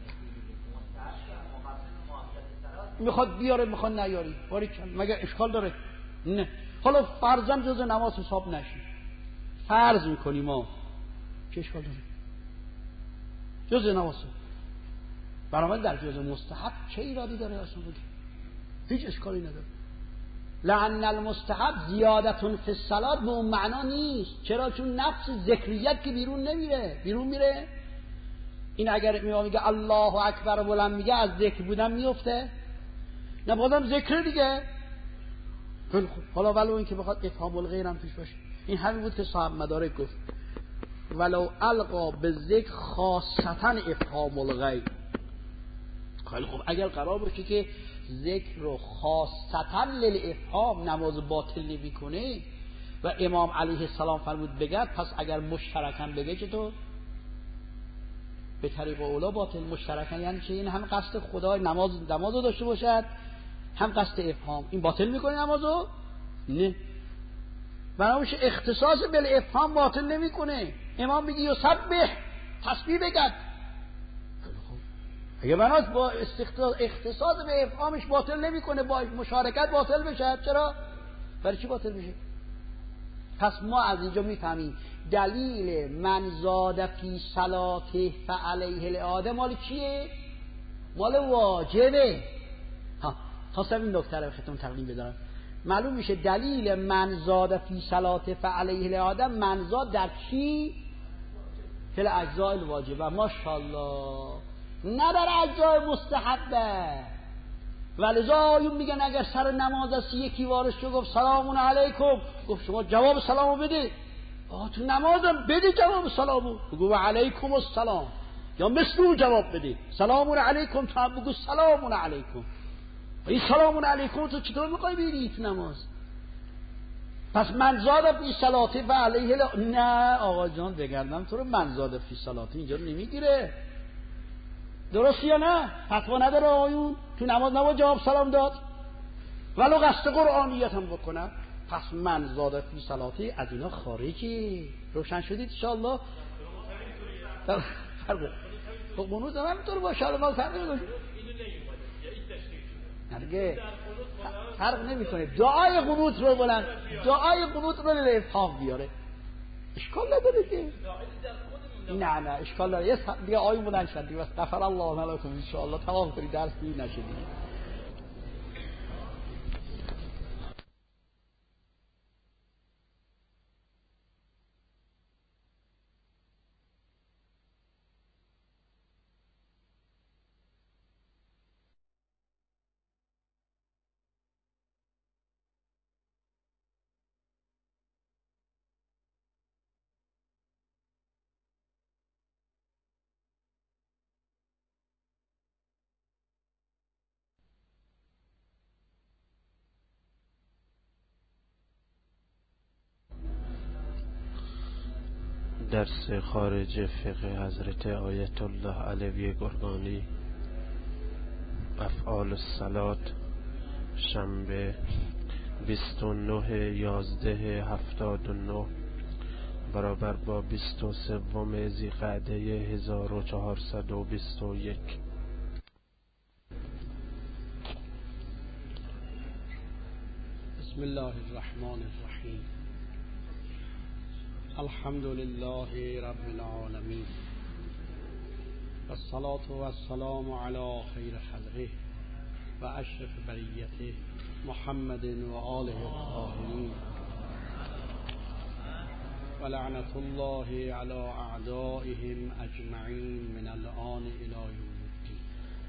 میخواد بیاره میخواد نیاری، باری کن مگه اشکال داره؟ نه. حالا فرضاً جز نماز حساب نشی، فرض میکنی ما، چه اشکال داره؟ جز نماز. برای در جز مستحب چه ایرادی داره اصلا؟ بگی هیچ اشکالی نداره. لعن المستحب زیادتون فی الصلاة به اون معنا نیست. چرا؟ چون نفس ذکریت که بیرون نمیره، بیرون میره. این اگر میگه الله اکبر بلند میگه از ذکر بودن میفته؟ نه، بازم ذکر دیگه. خیلی خوب. حالا ولو این که بخواد افهام الغیر هم توش باشه، این همین بود که صاحب مدارک گفت ولو القا به ذکر خاصتا افهام الغیر. خیلی خوب. اگر قرار باشه که ذکر رو خاصتا للافهام نماز باطل نمی کنه و امام علیه السلام فرمود بگرد، پس اگر مشترکاً بگه چطور؟ به طریق اولا باطل. مشترکاً یعنی چه؟ این هم قصد خدای نماز نمازو داشته باشد، هم قصد افهام. این باطل میکنه نمازو؟ نه. بنابراین اختصاص بالافهام باطل نمیکنه. امام میگه یسبح، تسبیح بگد. اگه بناس با اختصاص به افهامش باطل نمیکنه، با مشارکت باطل بشه. چرا؟ برای چی باطل میشه؟ پس ما از اینجا میفهمیم دلیل من زاد فی صلاته فعلیه الاعاده مال کیه؟ مال واجبه. ها خواستم این نکته رو خدمتتون تقدیم بدارم. معلوم میشه دلیل من زاد فی صلاته فعلیه الاعاده منزاد در کی؟ فی الاجزاء الواجبه. ماشاءالله. نه در اجزای مستحبه. ولذا آیون میگن اگر سر نماز است یکی وارد شد گفت سلام علیکم، گفت شما جواب سلامو بده. آه تو نمازم بده جواب سلامو، بگو علیکم السلام، یا مثل اون جواب بده سلام علیکم، تو هم بگو سلام علیکم. این سلام علیکم تو چطور میخوای بگی تو نماز؟ پس من زاد فی صلاته و علیه ل... نه آقا جان بگردم تو رو من زاد فی صلاته اینجا رو نمیگیره. درست یا نه؟ فتوا نداره آیون تو نماز نباید جواب سلام داد ولو قصد قرآنیت هم بکنم. پس من زاد فی صلاته از اینا خارجی. روشن شدید انشاءالله؟ خب منوز هم همینطور باشه. حالا ما فرق نمیکنه، نرگه فرق نمیکنه. دعای قنوت رو بلند، دعای قنوت رو لفهام بیاره، اشکال نداره که. نه نه اشکال داره. یه دیگه آیون بلند شد دیگه. بس غفر الله لکم انشاءالله. تمام کنید درس دیگه نشه دیگه. درس خارج فقه حضرت آیت الله علوی گرگانی، افعال الصلات، شنبه بیست و نه یازده هفتاد و نه برابر با بیست و سوم ذیقعده هزار و چهارصد و بیست و یک. بسم الله الرحمن الرحیم. الحمد لله رب العالمین و الصلاة و السلام علی خیر خلقه و اشرف بریته محمد و آله الطاهرین و لعنت الله علی اعدائهم اجمعین من الآن الی یوم الدین.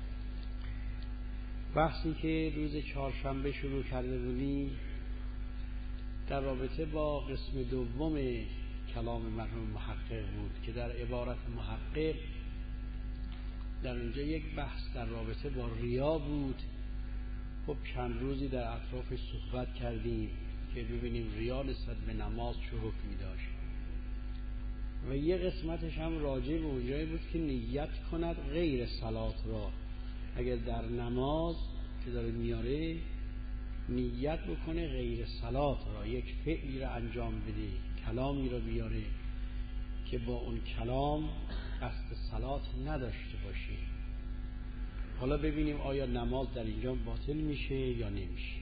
بحثی که روز چهارشنبه شروع کرده بودیم در رابطه با قسم دوم کلام مرحوم محقق بود که در عبارت محقق در اینجا یک بحث در رابطه با ریا بود. خب چند روزی در اطراف صحبت کردیم که ببینیم ریا نسبت به نماز چه حکمی داشت و یه قسمتش هم راجع به اونجایی بود که نیت کند غیر صلات را، اگر در نماز که داره میاره نیت بکنه غیر صلات را، یک فعلی را انجام بده، کلامی را بیاره که با اون کلام قصد صلات نداشته باشی. حالا ببینیم آیا نماز در اینجا باطل میشه یا نمیشه.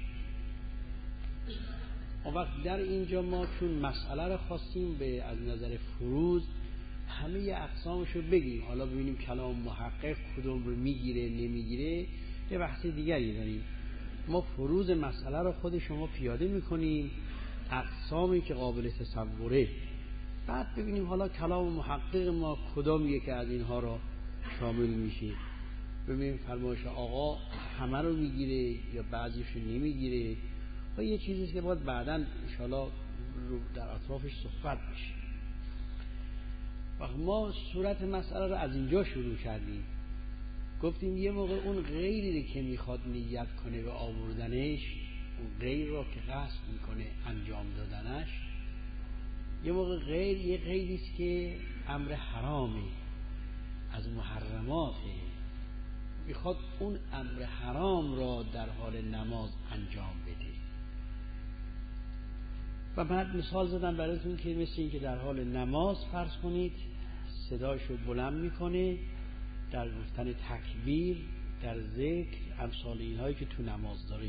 اون وقت در اینجا ما چون مسئله را خواستیم به از نظر فروض همه اقسامش رو بگیم، حالا ببینیم کلام محقق کدوم رو میگیره نمیگیره یه بحث دیگری داریم. ما فروض مسئله رو خود شما پیاده میکنیم، اقسامی که قابل تصوره، بعد ببینیم حالا کلام محقق ما کدام یک از اینها را شامل میشه. ببینیم فرمایش آقا همه رو میگیره یا بعضیش رو نمیگیره و یه چیزی که باید بعداً انشاءالله در اطرافش صحبت بشه. و ما صورت مسئله رو از اینجا شروع کردیم، گفتیم یه موقع اون غیری که میخواد نیت کنه به آوردنش، اون غیر رو که قصد میکنه انجام دادنش، یه موقع غیر یه غیریست که امر حرامه از محرماته، میخواد اون امر حرام را در حال نماز انجام بده. و بعد مثال زدم براتون که مثل این که در حال نماز فرض کنید صداشو بلند میکنه در گفتن تکبیر، در ذکر، امثال اینهایی که تو نماز داره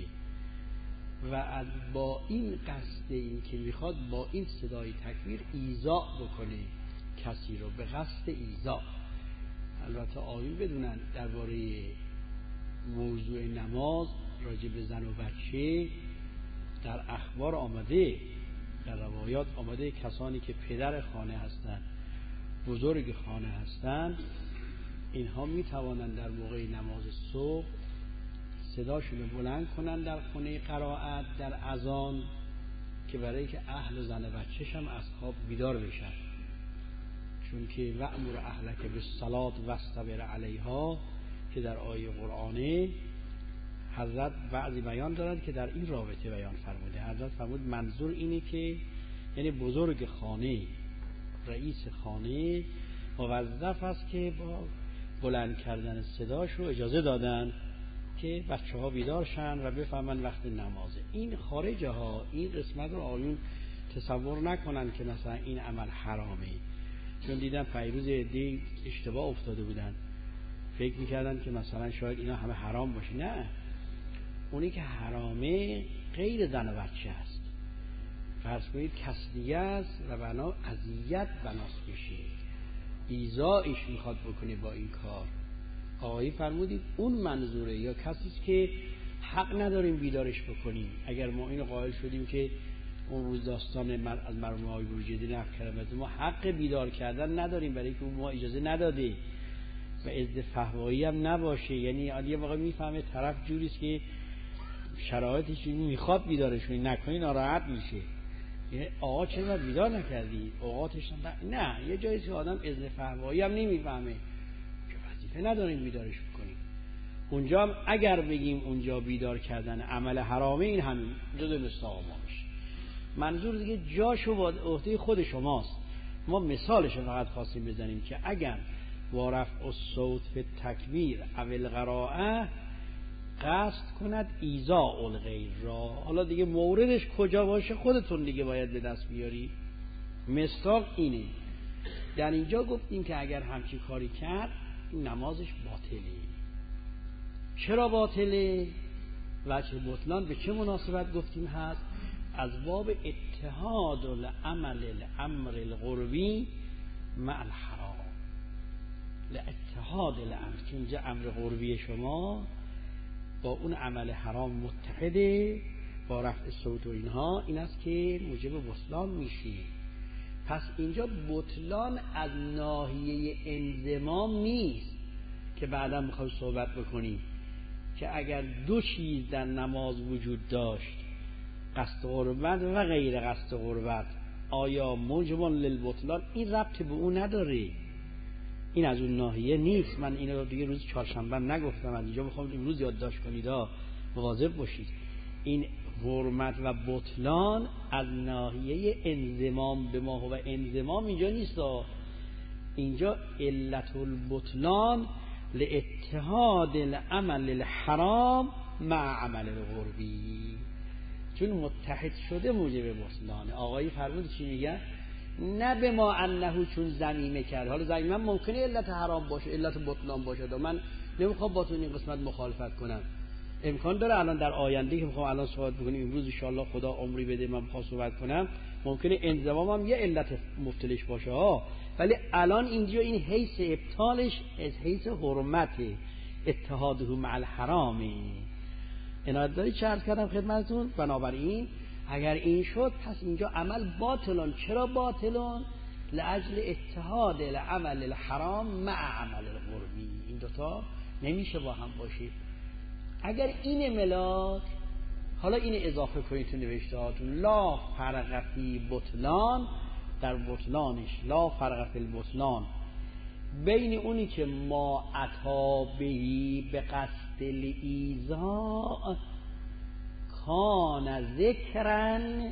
و با این قصد این که میخواد با این صدای تکبیر ایذا بکنه کسی رو به قصد ایذا. البته آیین بدونن درباره موضوع نماز راجع به زن و بچه در اخبار آمده، در روایات آمده کسانی که پدر خانه هستند، بزرگ خانه هستند، اینها می توانند در موقع نماز صبح صداشون رو بلند کنند در خونه قرائت، در اذان، که برای که اهل زن و بچه‌ش هم از خواب بیدار بشن. چون که وأمر اهلک بالصلاة واصطبر علیها که در آیه قرآنه حضرت بعضی بیان دارند که در این رابطه بیان فرموده. حضرت فرمود منظور اینه که یعنی بزرگ خانه، رئیس خانه موظف است که با بلند کردن صداش رو اجازه دادن که بچه ها بیدار شن و بفهمن وقت نمازه. این خارجه ها این قسمت رو آیون تصور نکنن که مثلا این عمل حرامه، چون دیدن پیروز عده‌ای اشتباه افتاده بودن، فکر میکردن که مثلا شاید اینا همه حرام باشه. نه، اونی که حرامه غیر زن و بچه است. فرض کنید کسدیه است و بنا اذیت بناست بشه، ایذایش میخواد بکنه با این کار. آقایی فرمودید اون منظوره، یا کسی که حق نداریم بیدارش بکنیم. اگر ما اینو قائل شدیم که اون روز داستان مر... از مرحوم آقای بروجردی نقل کردن، ما حق بیدار کردن نداریم برای که اون ما اجازه نداده و ازد فهوایی هم نباشه. یعنی یه واقعا میفهمه طرف جوریست که شرایطش میخواد بیدارش کنی، نکنی ناراحت میشه. یعنی آقا چرا بیدار نکردی؟ اوقاتش هم نه، یه جایی که آدم ازد فهوایی هم نمیفهمه که وظیفه نداریم بیدارش بکنیم. اونجا هم اگر بگیم اونجا بیدار کردن عمل حرامه، این همین جزء مستاق ما میشه. منظور دیگه جاشو با عهده خود شماست. ما مثالش فقط خواستیم بزنیم که اگر با رفع الصوت فی التکبیر او القراءه قصد کند ایذاء الغیر را، حالا دیگه موردش کجا باشه خودتون دیگه باید به دست بیاری. مثال اینه، در اینجا گفتیم که اگر همچی کاری کرد این نمازش باطله. چرا باطله؟ وجه بطلان به چه مناسبت گفتیم هست؟ از باب اتحاد العمل الامر القربی مع الحرام، لاتحاد الامر، که اینجا امر قربی شما با اون عمل حرام متحده با رفع صوت و اینها، این است که موجب بطلان میشه. پس اینجا بطلان از ناحیه انضمام نیست که بعدا میخوایم صحبت بکنیم که اگر دو چیز در نماز وجود داشت، قصد قربت و غیر قصد قربت، آیا موجب للبطلان؟ این ربط به اون نداره، این از اون ناحیه نیست. من این رو دیگه روز چهارشنبه نگفتم، از اینجا میخوام امروز یادداشت کنید، مواظب باشید. این حرمت و بطلان از ناحیه انضمام به ما و انضمام اینجا نیست، اینجا علت البطلان لاتحاد العمل الحرام مع عمل القربی، چون متحد شده موجب بطلانه. آقایی فرمود چی میگه؟ نه به ما انه چون ضمیمه کرد. حالا ضمیمه ممکنه علت حرام باشه، علت بطلان باشه، من نمیخوام باتون این قسمت مخالفت کنم، امکان داره الان در آینده که میخوام الان صحبت بکنیم، امروز ان شاء الله خدا عمری بده من بخوام صحبت کنم، ممکنه انضمام هم یه علت مبتلش باشه ها، ولی الان اینجا این حیث ابطالش از حیث حرمت اتحاده مع الحرام. عنایت داری چه عرض کردم خدمتتون؟ بنابراین اگر این شد پس اینجا عمل باطلان. چرا باطلان؟ لاجل اتحاد العمل الحرام مع عمل القربی، این دوتا نمیشه با هم باشید. اگر این ملاک، حالا این اضافه کنید تو نوشته هاتون، لا فرق فی بطلان، در بطلانش لا فرق فی البطلان بین اونی که ما عطا بهی به قصد الایذاء کان ذکرن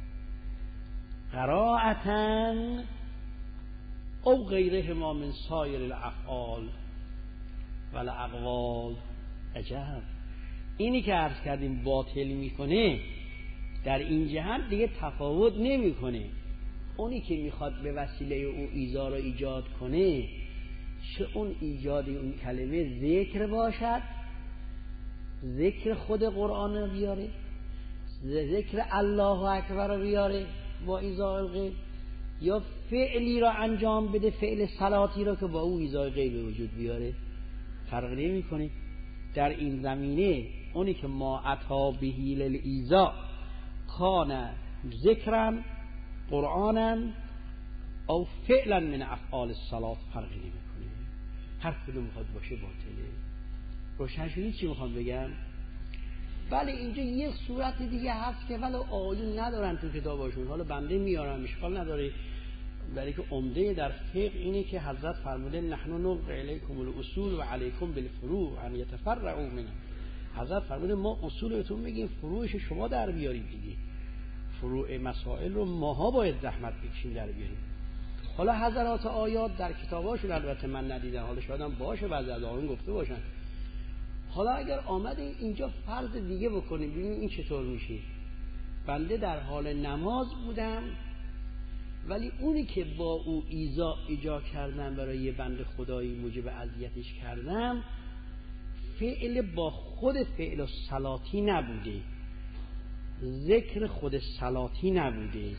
قراءتن او غیرهما من سایر الافعال و الاقوال. عجب، اینی که عرض کردیم باطل میکنه در این جهت دیگه تفاوت نمیکنه. اونی که میخواد به وسیله او ایذا را ایجاد کنه، چه اون ایجاد اون کلمه ذکر باشد، ذکر خود قرآن رو بیاره، ذکر الله اکبر رو بیاره با ایذای غیر، یا فعلی را انجام بده، فعل صلاتی را که با او ایذای غیر به وجود بیاره، فرق نمیکنه. در این زمینه اونی که ما عطا بهی للایذاء کان ذکرا قرآنا او فعلا من افعال الصلاة فرقی نمیکنه، هر کدوم میخواد باشه باطله. روشن شدید چی میخوام بگم؟ بله اینجا یه صورت دیگه هست که ولی آیون ندارن تو کتاباشون، حالا بنده میارم اشکال نداره، برای که عمده در فقه اینه که حضرت فرموده نحن نقر علیکم الاصول و علیکم بالفروع ان یتفرعوا منها. حضرت فرموده ما اصول بهتون میگیم، فروعش شما در بیارید دیگه، فروع مسائل رو ماها باید زحمت بکشیم در بیاریم. حالا حضرات آیات در کتاباشون البته من ندیدم، حالا شاید هم باشه بعضی از آیون گفته باشن. حالا اگر آمده اینجا فرض دیگه بکنیم ببینیم این چطور میشه. بنده در حال نماز بودم ولی اونی که با او ایذا ایجاد کردم برای یه بنده خدایی موجب اذیتش کردم، فعل با خود فعل صلاتی نبوده، ذکر خود صلاتی نبوده،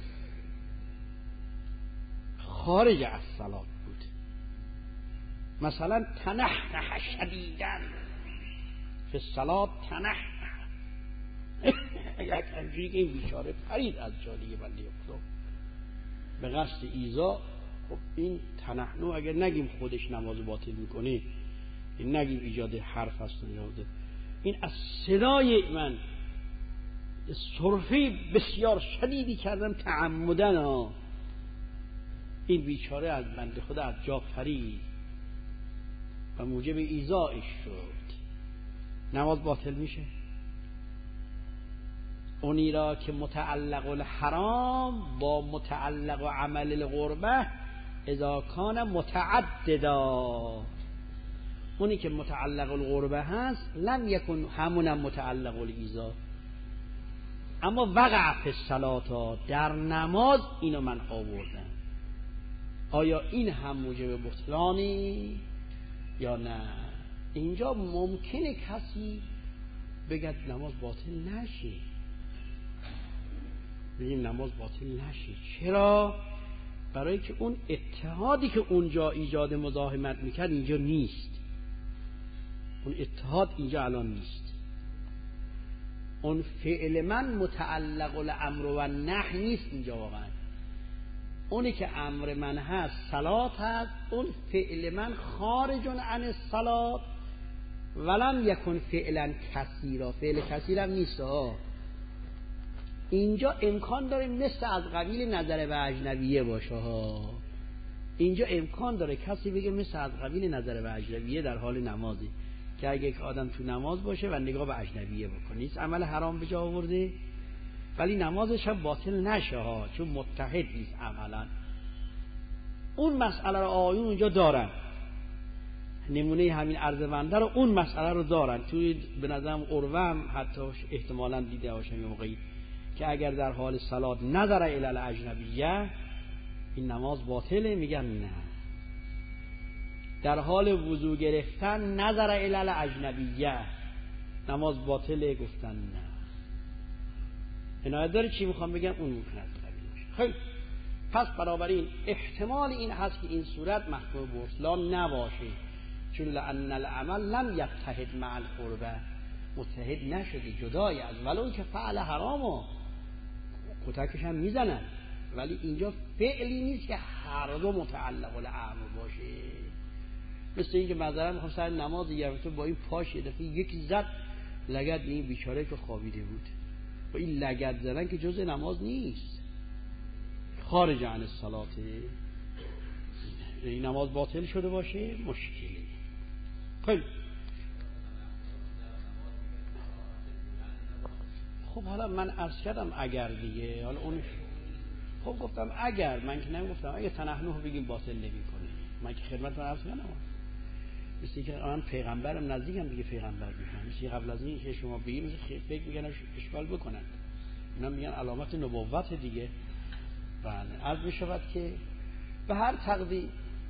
خارج از صلات بود. مثلا تنحنح شدیدن فی الصلات، تنحنح یک انجوری که این بیچاره پرید از جالیه بنده خدا به قصد ایذا. خب این تنحنح اگر نگیم خودش نماز باطل میکنه، این نگیم ایجاد حرف هست، این از صدای من صرفی بسیار شدیدی کردم تعمدن ها، این بیچاره از بنده خدا از جا پرید و موجب ایذایش شد، نماز باطل میشه. اونی را که متعلق الحرام با متعلق و عمل القربه اذا کان متعددا، اونی که متعلق القربه هست لم یکن همونم متعلق الایذا. اما وقع فی الصلاة، در نماز اینو من آوردم. آیا این هم موجب بطلانی یا نه؟ اینجا ممکنه کسی بگه نماز باطل نشه، بگیم نماز باطل نشه. چرا؟ برای که اون اتحادی که اونجا ایجاد مزاحمت میکرد اینجا نیست. اون اتحاد اینجا الان نیست. اون فعل من متعلق الامر و نهی نیست اینجا واقعا. اونی که امر من هست صلات هست، اون فعل من خارج عن الصلات ولم یکن فعلا کثیرا، فعل کثیر هم نیست ها. اینجا امکان داره مثل از قبیل نظر به اجنبیه باشه ها. اینجا امکان داره کسی بگه مثل از قبیل نظر به اجنبیه در حال نمازی، که اگه یک آدم تو نماز باشه و نگاه به اجنبیه بکنه نیست عمل حرام به جا آورده، ولی نمازش هم باطل نشه ها، چون متحد نیست عملا. اون مسئله رو آیون اونجا دارن، نمونه همین عرض بنده رو اون مسئله رو دارن. توی به نظرم عروه هم حتی احتمالاً دیده باشم یه موقعی که اگر در حال صلات نظر الی الاجنبیه این نماز باطله، میگن نه. در حال وضو گرفتن نظر الی الاجنبیه نماز باطله، گفتن نه. عنایت داره چی میخوام بگم؟ اون ممکن است خیلی. پس بنابراین احتمال این هست که این صورت محکوم به بطلان نباشه، چون لأن العمل لم یتحد مع القربه، متحد نشده، جدای از، ولو که فعل حرامو کتکش هم میزنن، ولی اینجا فعلی نیست که هر دو متعلق الامر باشه. مثل اینکه مثلا میخوام سر نماز دیگه تو با این پاش یه دفعه یک زد لگد این بیچاره که خوابیده بود، و این لگد زدن که جزء نماز نیست، خارج عن الصلاة. این نماز باطل شده باشه مشکلی. خیلی خب حالا من عرض کردم اگر دیگه، حالا اون خب گفتم اگر، من که نمیگفتم اگه تنحنح بگیم باطل نمیکنه، من که خدمت من عرض کردم مثل که من پیغمبرم نزدیکم دیگه پیغمبر میشم، مثل قبل از این که شما بگیم مثل فکر میگن اشکال بکنن، اینا میگن علامت نبوت دیگه. بله عرض میشود که به هر تقدیر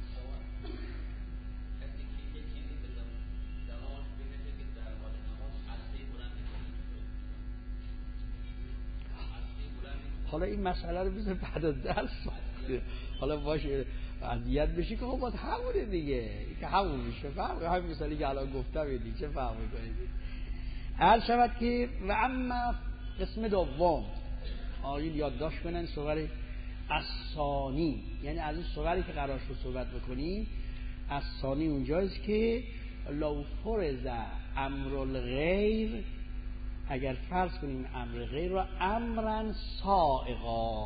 حالا این مسئله رو بذار بعد از درس حالا باشه اذیت بشی که خب باید همونه دیگه، این که همون میشه فهم، همین مثالی که الان گفتم دیگه چه فهم میکنید. عرض شود که و اما قسم دوم آیین یادداشت کنن صور الثانی، یعنی از این صوری که قرار شد صحبت بکنیم، الثانی اونجاست که لو فرض امر الغیر، اگر فرض کنیم امر غیر رو امرا سائغا،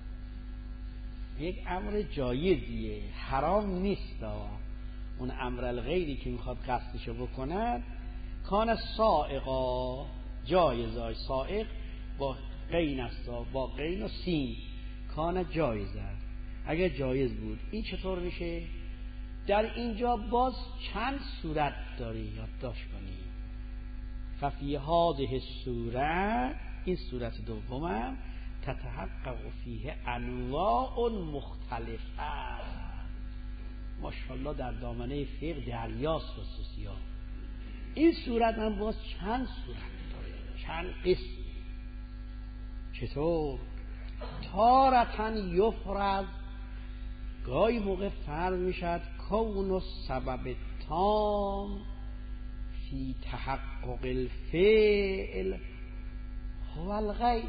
یک امر جایزیه، حرام نیست، اون امر الغیری که میخواد قصدشو بکنه کان سائغا، جایزه، سائغ با غین است، با غین و سین، کان جایزه، اگر جایز بود. این چطور میشه؟ در اینجا باز چند صورت داری یادداشت کنی. ففی هذه الصورت، این صورت دومم، تتحقق فیه انواع مختلفه. ماشاءالله در دامنه فقه دریاست خصوصیات. این صورت هم باز چند صورت داره، چند قسم. چطور؟ تارتن یفرض، گاهی موقع فرض میشد کون و سبب تام فی تحقق الفعل هو الغیر.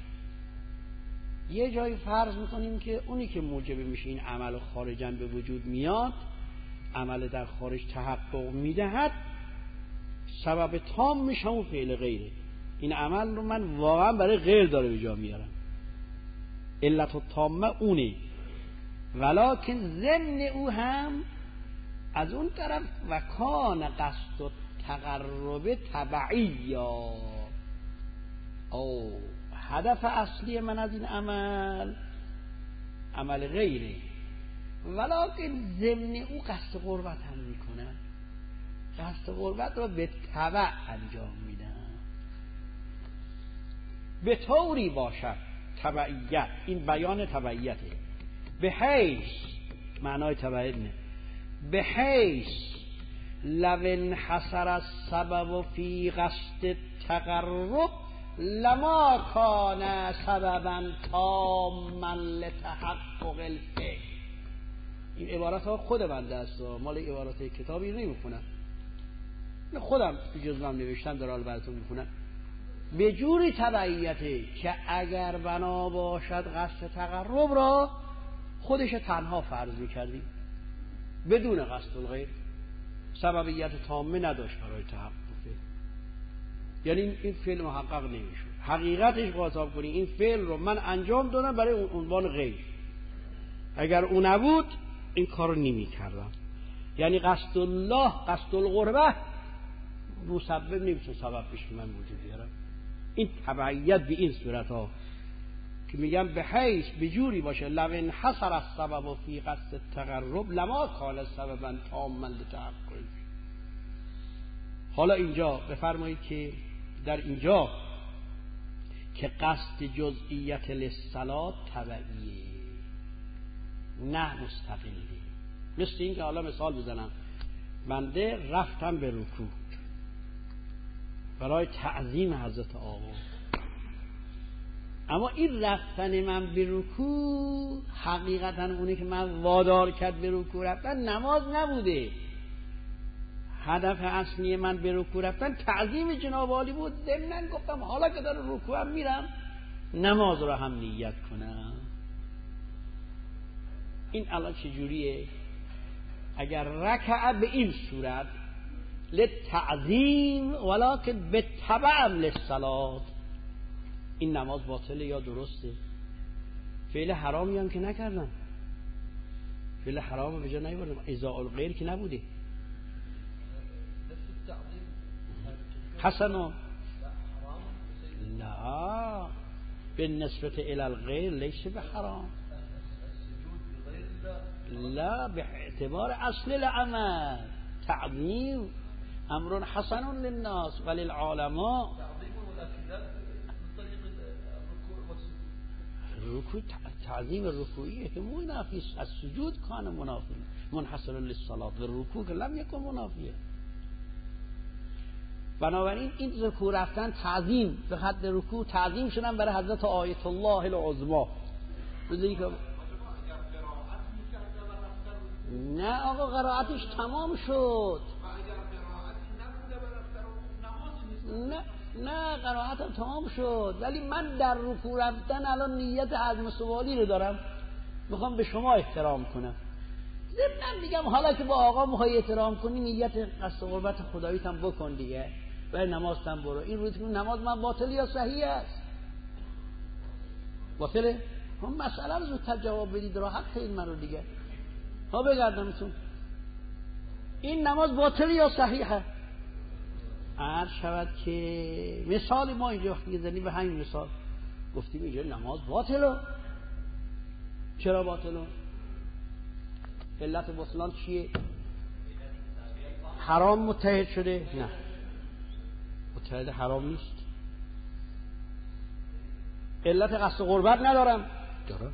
یه جایی فرض میکنیم که اونی که موجب میشه این عمل خارجاً به وجود میاد، عمل در خارج تحقق میدهد، سبب تام میشه اون فعل غیره. این عمل رو من واقعا برای غیر داره به جا میارم، علت التامه اونه، ولکن ضمن او هم از اون طرف و کان قصد تقرب تبعیا، او هدف اصلی من از این عمل عمل غیره، ولکن ضمن او قصد قربت هم میکنن، قصد قربت رو به تبع انجام میدن، به طوری باشد تبعیت. این بیان تبعیته. به حیث، معنای تبعیت نه، به حیث لو انحصر السبب فی قصد تقرب لما کان سببا تاما لتحقق الفعل. این عبارت ها خود بنده است، مال عبارات کتابی نمیخونم، خودم تو جزوام نوشتم، در حال براتون میخونم. به جوری تبعیته که اگر بنا باشد قصد تقرب را خودش تنها فرض میکردیم بدون قصد الغیر، سببیت تامه نداشت برای تحقق. یعنی این فعل محقق نمیشد. حقیقتش قاطاب کنی این فعل رو من انجام دادم برای اون عنوان غیر، اگر اون نبود این کار رو نمی کردم. یعنی قصد الله، قصد القربه مسبب نمیشه سبب پیش من وجود بیارم. این تبعیت به این صورت ها که میگم به حیث به جوری باشه لو انحصر السبب فی قصد تقرب لما کان سببا تاما لتحقق. حالا اینجا بفرمایید که در اینجا که قصد جزئیت للصلاة تبعیه نه مستقلی. مثل این که حالا مثال بزنم، بنده رفتم به رکوع برای تعظیم حضرت آقا، اما این رفتن من به رکوع حقیقتا اونی که من وادار کرد به رکوع رفتن نماز نبوده. هدف اصلی من به رکوع رفتن تعظیم جناب عالی بود. ضمناً گفتم حالا که دارم رکوعم میرم نماز رو هم نیت کنم. این الان چجوریه؟ اگر رکع به این صورت للتعظیم ولکن بالتبع للصلاة، این نماز باطله یا درسته؟ فعل حرامی هم که نکردم، فعل حرام به جا نیاوردم، ایذاء الغیر که نبوده. حسنا لا بالنسبة الى الغير ليس بحرام، لا باعتبار اصل العمل. تعظیم امر حسن للناس وللعالماء. رکوع تعظیم رکوعی که منافی از سجود کان منافی منحصر للصلاة و رکوع که لم یکن منافیه. بنابراین این رکوع رفتن تعظیم به حد رکوع تعظیم شدن برای حضرت آیت الله العظما. بذاری که نه آقا قرائتش تمام شد، نه نه قرائتم تمام شد، ولی من در رکوع رفتن الان نیت عزم سوالی رو دارم، میخوام به شما احترام کنم. ضمن میگم حالا که با آقا میخوای احترام کنی نیت قصد قربت خداییت هم بکن دیگه، برای نماز هم برو. این روز نماز من باطل یا صحیح است؟ باطله؟ هم مسئله رو زودتر جواب بدید، راحت خیلی من رو دیگه ها بگردمتون. این نماز باطل یا صحیحه؟ عرض شود که مثال ما اینجا وقتی زنیم به همین مثال گفتیم اینجا نماز باطله. چرا باطله؟ علت بطلان چیه؟ حرام متحد شده؟ نه، متحد حرام نیست. علت قصد قربت ندارم؟ دارم.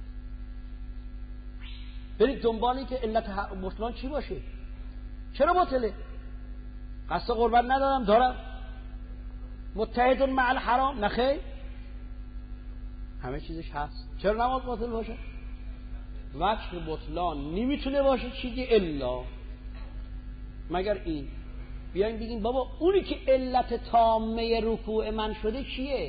برید دنبالی که علت بطلان چی باشه؟ چرا باطله؟ قصد قربت ندارم؟ دارم. متحد مع الحرام؟ نخیر، همه چیزش هست. چرا نماز باطل باشه؟ وجه بطلان نمیتونه باشه چیزی الا مگر این. بیاین بگین بابا اونی که علت تامه رکوع من شده چیه؟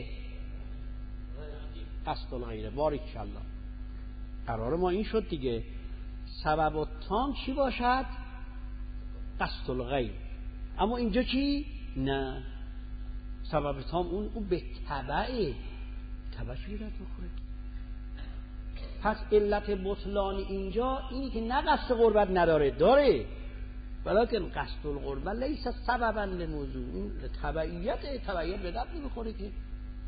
قصد الغیره. بارک الله. قرار ما این شد دیگه، سبب تام چی باشد؟ قصد الغیر. اما اینجا چی؟ نه، سبب تام اون اون به تبعه تبع چی رد بخوره. پس علت بطلان اینجا اینی که نه قصد قربت نداره، داره، ولیکن قصد القربت لیس سببا للوضوء. این تبعیت تبعیت به درد نمیخوره که.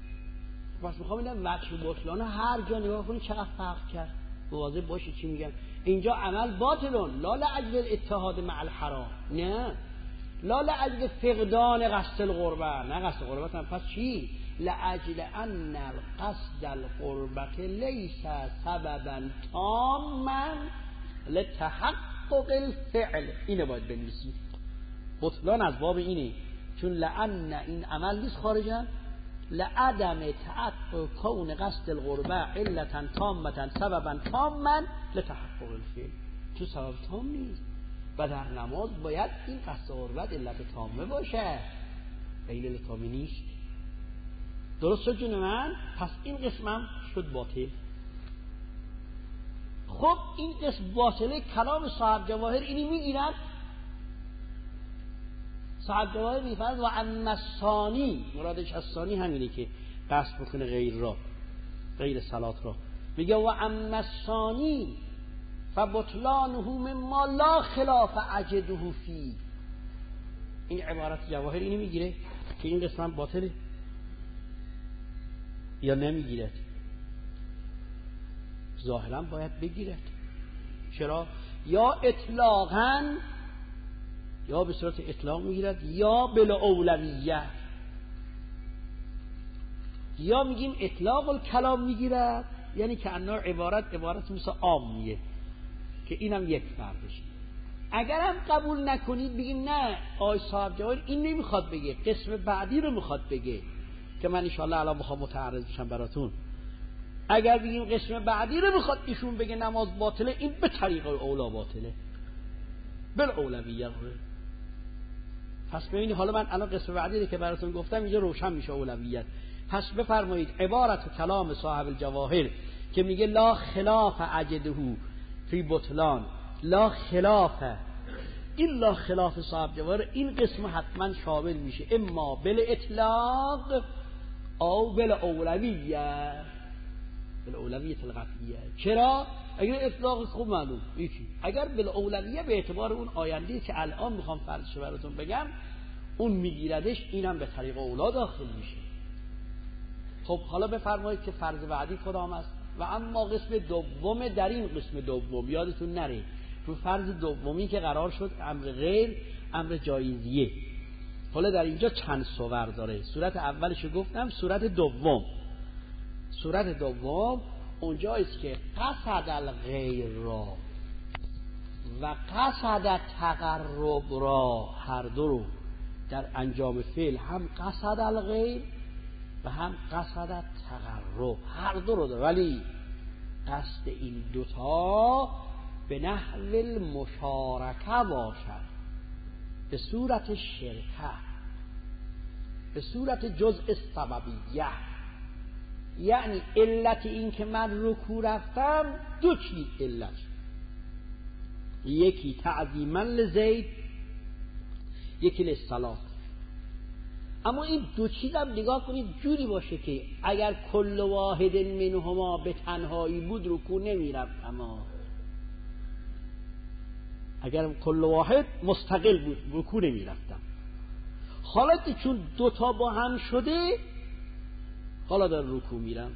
پس میخوام اینم وجه بطلان هر جا نگاه کنید چقدر فرق کرد، واضح باشه چی میگن. اینجا عمل باطلون، لا لعجل اتحاد مع الحرام، نه لا لعجل فقدان قصد القربه، نه قصد قربت هم. پس چی؟ لعجل ان القصد القربت لیس سببا تاما لتحقق الفعل. اینو باید بنویسید. بطلان از باب اینه، چون لعن این عمل نیست خارجا، لعدم تحقق کون قصد القربه علتا تامتا سببا تاما لتحقق الفعل، تو سبب تام نیست و در نماز باید این قصد قربت علت تامه باشه، این علت تامه نیست. درست شد جون من؟ پس این قسمم شد باطل. خب این قسم باطله، کلام صاحب جواهر اینی میگیرد. صاحب جواهر میفرد و اما الثانی، مرادش از ثانی همینه که قصد بکنه غیر را، غیر صلات را. میگه و اما الثانی فبطلانه مما لا خلاف اجده فی. این عبارت جواهر اینی میگیره که این قسم باطله یا نمیگیرد؟ ظاهرا باید بگیرد. چرا؟ یا اطلاقاً، یا به صورت اطلاق میگیرد، یا بلا اولویت، یا میگیم اطلاق الکلام میگیرد، یعنی که انا عبارت عبارت مثل عامیه که اینم یک فردشه. اگر هم قبول نکنید بگیم نه آی صاحب جواهر این نمیخواد بگه، قسم بعدی رو میخواد بگه که من انشاءالله الان میخوام متعرض بشم براتون. اگر بگیم قسم بعدی رو میخواد ایشون بگه نماز باطله، این به طریق اولا باطله، بل اولویت. پس ببینید حالا من الان قسم بعدی رو که براتون گفتم اینجا روشن میشه اولویت. پس بفرمایید عبارت و کلام صاحب الجواهر که میگه لا خلاف اجده فی بطلان، لا خلاف، این لا خلاف صاحب جواهر این قسم حتما شامل میشه اما بل اطلاق او بل اولویت، بل اولویت القطعیه. چرا؟ اگر اطلاق خوب معلوم یکی، اگر بل اولویه به اعتبار اون آینده که الان میخوام فرضش براتون بگم اون میگیردش، اینم به طریق اولا داخل میشه. خب حالا بفرمایید که فرض بعدی کدام است؟ و اما قسم دوم، در این قسم دوم یادتون نره رو فرض دومی که قرار شد امر غیر امر جایزیه. حالا در اینجا چند صور داره. صورت اولش گفتم، صورت دوم صورت دوم اونجاییست که قصد الغیر را و قصد تقرب را، هر دو رو در انجام فعل، هم قصد الغیر و هم قصد تقرب، هر دو رو داره، ولی قصد این دوتا به نحو المشارکه باشد، به صورت شرکه، به صورت جزء سببیه. یعنی علت این که من رکوع رفتم دو چیز علت، یکی تعظیما لزید، یکی للصلاة. اما این دو چیزم نگاه کنید جوری باشه که اگر کل واحد منهما به تنهایی بود رکوع نمیرفت، اما اگر کل واحد مستقل بود رکوع نمیرفتم. حالا که چون دوتا با هم شده حالا در رکوع میرم،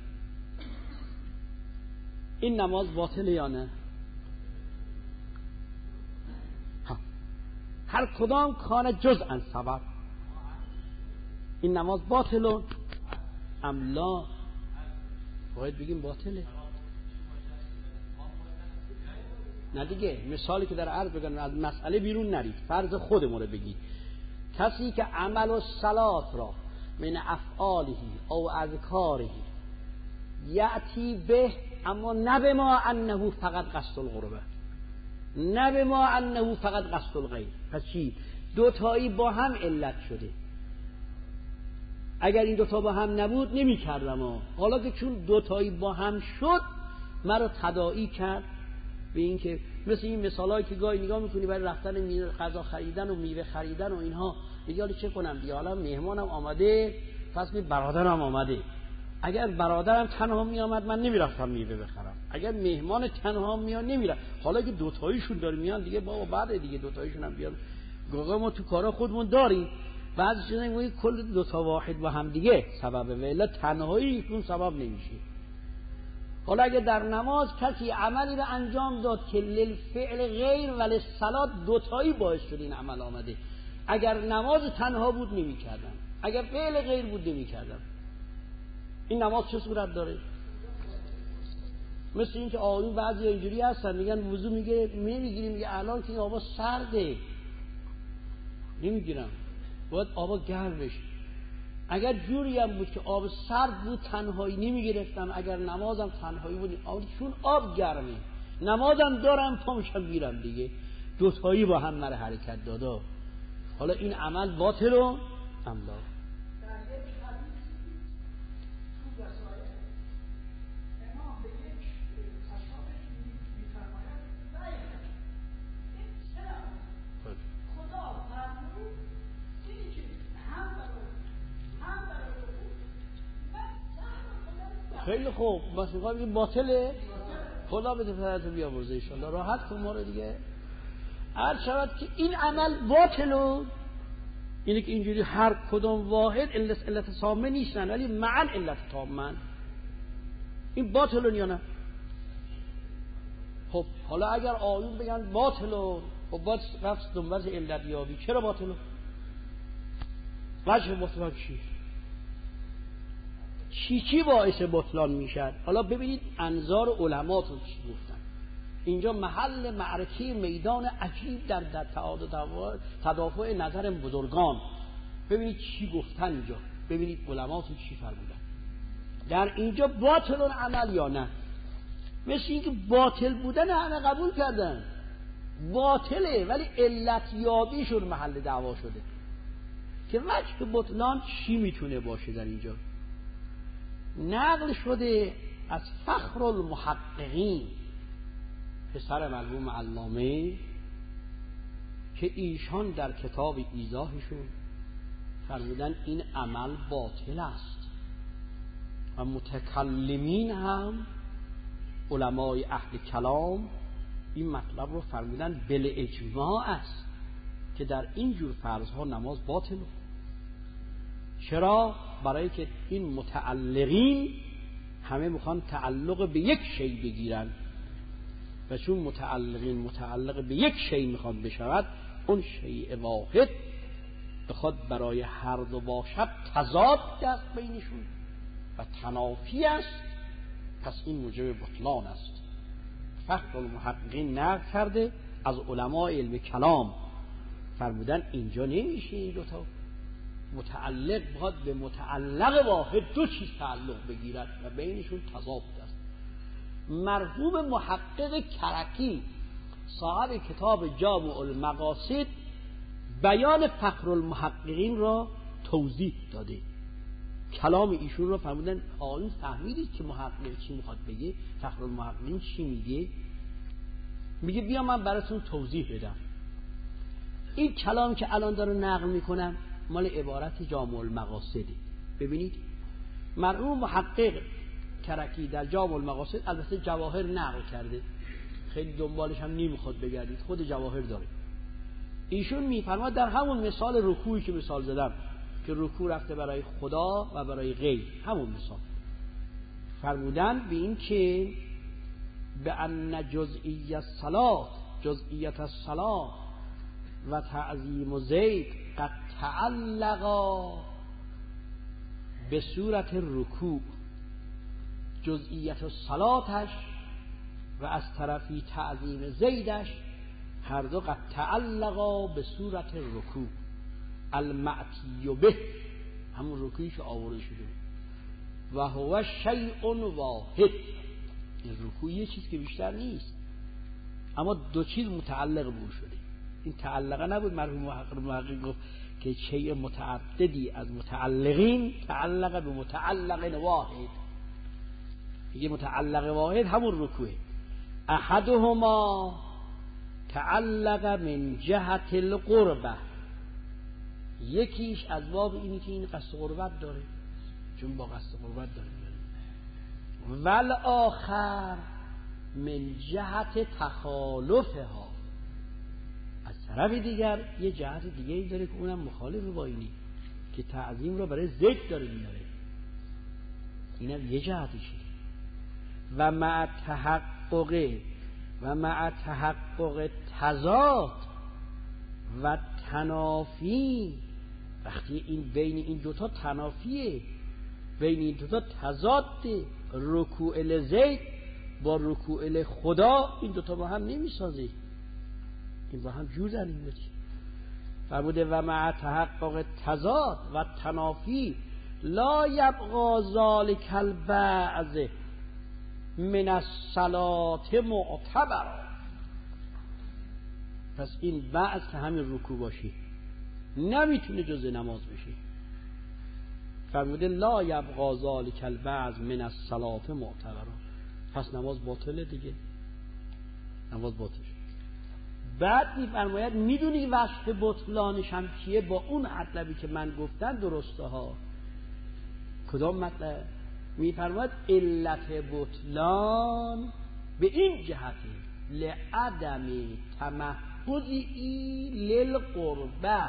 این نماز باطله یا نه؟ هر کدام کان جزءا سبب، این نماز باطله ام لا؟ باید بگیم باطله. نه دیگه، مثالی که در عرض بگم از مسئله بیرون نرید، فرض خودمون رو بگید. کسی که عمل و صلات را من افعاله او اذکاره یأتی به، اما نه به ما انه فقط قصد القربه، نه به ما انه فقط قصد الغیر. پس چی؟ دوتایی با هم علت شده. اگر این دوتا با هم نبود نمی کردم، حالا که چون دوتایی با هم شد مرا تداعی کرد به این که مثل این مثالایی که گاهی نگاه میکنی برای رفتن غذا خریدن و میوه خریدن و اینها، دیگه حالا چه کنم دیگه، حالا مهمانم آمده، پس می برادرم آمده، اگر برادرم تنها می آمد من نمیرفتم میوه بخرم، اگر مهمان تنها میاد نمیرم. حالا که دوتاییشون داره میان دیگه بابا بعد دیگه دوتاییشون هم بیان، گوگا ما تو کارا خودمون داریم، بعضی چیزا میگه کل دوتا واحد با هم دیگه سببه، ولی تنهاییشون سبب نمیشه. حالا اگه در نماز کسی عملی رو انجام داد که للفعل غیر و للصلات دوتایی باعث شد این عمل آمده، اگر نماز تنها بود نمی کردم، اگر فعل غیر بود نمی کردم. این نماز چه صورت داره؟ مثل این که آقایون بعضی اینجوری هستن میگن وضو میگه نمیگیریم، میگه الان که این آبا سرده نمیگیرم، باید آبا گرم بشه. اگر جوری هم بود که آب سرد بود تنهایی نمیگرفتم، اگر نمازم تنهایی بود آب، چون آب گرمه نمازم دارم پا میشم میرم دیگه، دوتایی با هم مره حرکت دادا. حالا این عمل باطل و املا. خیلی خوب، بس میخوام این باطله، خدا بده فراتو بیامرزه ایشالله، راحت کن ما رو دیگه. هر شود که این عمل باطلو، اینه که اینجوری هر کدام واحد علت علت تامه نیستن ولی معن علت تامن، این باطلون یا نه؟ خب حالا اگر آیون بگن باطلون، خب باید رفت دنبال علت یابی. چرا باطلون؟ وجه باطلان چی؟ چی چی باعث بطلان میشد؟ حالا ببینید انظار علما تو چی گفتن. اینجا محل معرکه میدان عجیب در در تدافع نظر بزرگان. ببینید چی گفتن اینجا، ببینید علما تو چی فرمودن در اینجا. باطلون عمل یا نه؟ مثل اینکه باطل بودن همه قبول کردن، باطله ولی علت یابیشون محل دعوا شده که وجه بطلان چی میتونه باشه. در اینجا نقل شده از فخر المحققین پسر مرحوم علامه که ایشان در کتاب ایضاحشون فرمودن این عمل باطل است و متکلمین هم علمای اهل کلام این مطلب رو فرمودن بل اجماع است که در این جور فرضها نماز باطل. چرا؟ برای که این متعلقین همه میخوان تعلق به یک شی بگیرن و چون متعلقین متعلق به یک شی میخوان بشود، اون شیء واحد بخواد برای هر دو باشد تضاد است بینشون و تنافی است، پس این موجب بطلان است. فخر المحققین نقل کرده از علمای علم کلام فرمودن اینجا نمیشه این دوتا متعلق باید به متعلق واحد دو چیز تعلق بگیرد و بینشون تضاد است. مرحوم محقق کرکی صاحب کتاب جامع المقاصد بیان فخر المحققین را توضیح داده، کلام ایشون را فرمودن آن فهمیدید که محقق چی میخواد بگه، فخر المحققین چی میگه؟ میگه بیا من براتون توضیح بدم. این کلام که الان داره نقل میکنم مال عبارت جامع المقاصده. ببینید مرحوم محقق کرکی در جامع المقاصد البته جواهر نقل کرده، خیلی دنبالش هم نمیخواد بگردید، خود جواهر داره. ایشون میفرماد در همون مثال رکوعی که مثال زدم که رکوع رفته برای خدا و برای غیر، همون مثال فرمودن به این که به ان جزئیت الصلاه جزئیت الصلاه و تعظیم زید قد تعلقا به صورت رکوع، جزئیت الصلاتش و از طرفی تعظیم زیدش هر دو قد تعلقا به صورت رکوع المعتی به، همون رکوعی که آورده شده و هو شیء واحد. این رکوع یه چیز که بیشتر نیست، اما دو چیز متعلق به شده. این تعلقه نبود مرحوم محقق محقق گفت که شیء متعددی از متعلقین تعلق به متعلق واحد، یه متعلق واحد همون رکوعه. احدهما تعلق من جهت القربه، یکیش از باب اینی که این قصد قربت داره، چون با قصد قربت داره، والآخر من جهت تخالفها، از طرف دیگر یه جهت دیگه ای داره که اونم مخالف با اینی که تعظیم رو برای ذکر داره میاره، اینم یه جهتی شده. و مع تحقق و مع تحقق تضاد و تنافی، وقتی این بین این دوتا تنافیه، بین این دوتا تضاده، رکوع لزید با رکوع لخدا، این دوتا با هم نمیسازه، این با هم جور در نمیاد. فرموده و مع تحقق تضاد و تنافی لا یبقا ذالک البعض من الصلاة معتبرا. پس این بعض که همین رکوع باشه نمیتونه جز نماز بشه. فرموده لا یبقا ذالک البعض من الصلاة معتبرا، پس نماز باطله دیگه، نماز باطل. بعد میفرماید میدونی وصف بطلانش هم چیه؟ با اون مطلبی که من گفتم درسته ها. کدام مطلب؟ میفرماید علت بطلان به این جهته لعدم تمحضی للقربه.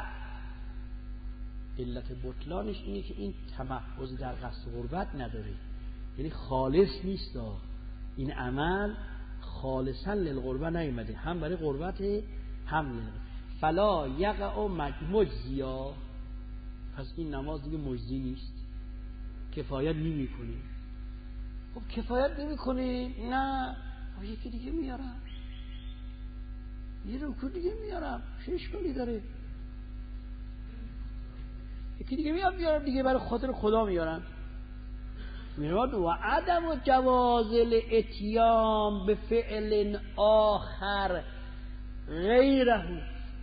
علت بطلانش اینه که این تمحض در قصد قربت نداره، یعنی خالص نیست، این عمل خالصا للقربه نیامده، هم برای قربت هم للقربه. فلا یقع مجزیا، پس این نماز دیگه مجزی نیست، کفایت نمی کنه. خب کفایت نمی کنه، نه خب یکی دیگه میارم، یه رکوع دیگه میارم، چه اشکالی داره؟ یکی دیگه میام بیارم دیگه، برای خاطر خدا میارم. میراد و عدم و جواز الاتیام به فعل آخر غیره،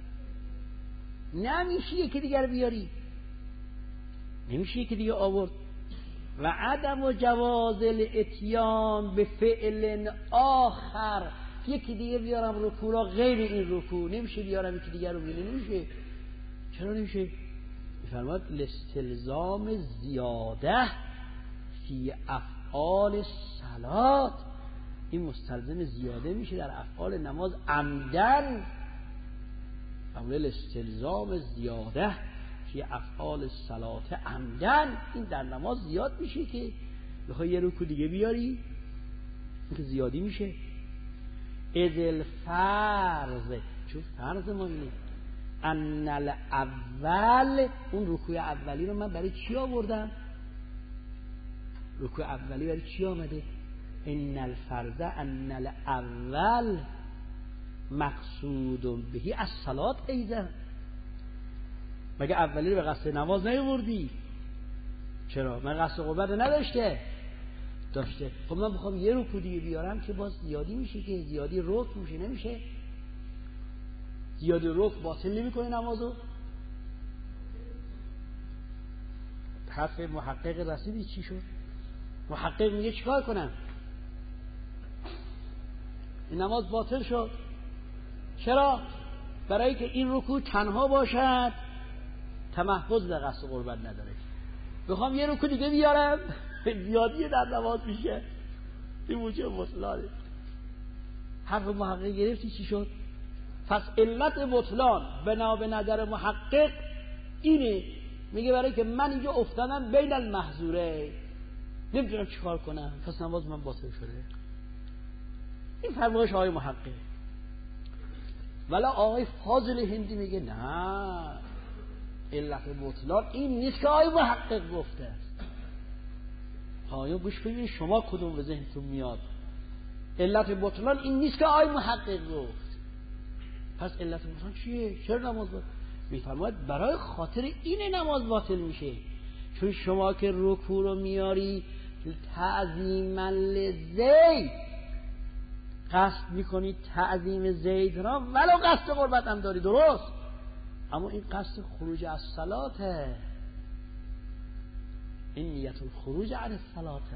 نمیشه یکی دیگر بیاری، نمیشه یکی دیگه آورد. و عدم و جواز الاتیام به فعل آخر، یکی دیگه بیارم رکوع را غیر این رکوع، نمیشه بیارم یکی دیگر رو بیارم، نمیشه. چرا نمیشه؟ میفرماد لاستلزام زیاده فی افعال صلات، این مستلزم زیاده میشه در افعال نماز عمدن. اول استلزام زیاده فی افعال صلات عمدن، این در نماز زیاد میشه که بخوای یه رکوع دیگه بیاری، این که زیادی میشه. اذل فرض، چون فرض ما اینه ان الاول، اون رکوع اولی رو من برای چی آوردم؟ رکوع اولی برای چی آمده؟ ان الفرض ان الاول مقصود بهی الصلاة ایضا. مگه اولی رو به قصد نماز نیاوردی؟ چرا؟ من قصد قربت نداشته داشته. خب من بخوام یه رکوع دیگه بیارم که باز زیادی میشه، که زیادی رکوع میشه، نمیشه. زیادی رکوع باطل نمیکنه نمازو. حرف محقق رسیدی چی شد؟ محقق میگه چیکار کنم؟ این نماز باطل شد. چرا؟ برای که این رکوع تنها باشد، تمحض در قصد قربت نداره. بخوام یه رکوع دیگه بیارم زیادی در نماز میشه، این موجه بطلانه. حرف محقق گرفتی چی شد؟ پس علت بطلان بنا به نظر محقق اینه، میگه برای که من اینجا افتادم بین المحظوره، نمیدونم چیکار کنم، پس نماز من باطل شده. این فرمایش آقای محقق. ولی آقای فاضل هندی میگه نه، علت بطلان این نیست که آقای محقق گفته است. آیا گوش ببینید شما کدوم به ذهنتون میاد؟ علت بطلان این نیست که آقای محقق گفت. پس علت بطلان چیه؟ چرا نماز باطل؟ میفرماید برای خاطر این نماز باطل میشه، چون شما که رکوع رو میاری تعظیما لزید، قصد میکنی تعظیم زید را، ولو قصد قربت هم داری درست، اما این قصد خروج از صلاته، این نیت الخروج عن الصلاته.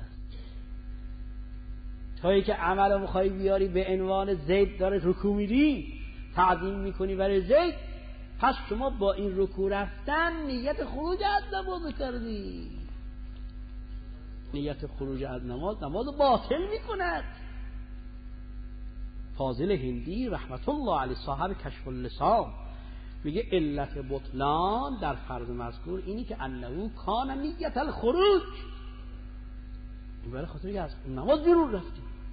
تویی که عمل رو میخوای بیاری به عنوان زید داره رکوع میری، تعظیم میکنی برای زید، پس شما با این رکوع رفتن نیت خروج از نماز کردی. نیت خروج از نماز نماز باطل میکند. فاضل هندی رحمت الله علیه صاحب کشف اللسان میگه علت بطلان در فرض مذکور اینی که انه کان نیت الخروج، این برای خاطر که از نماز بیرون رفتی.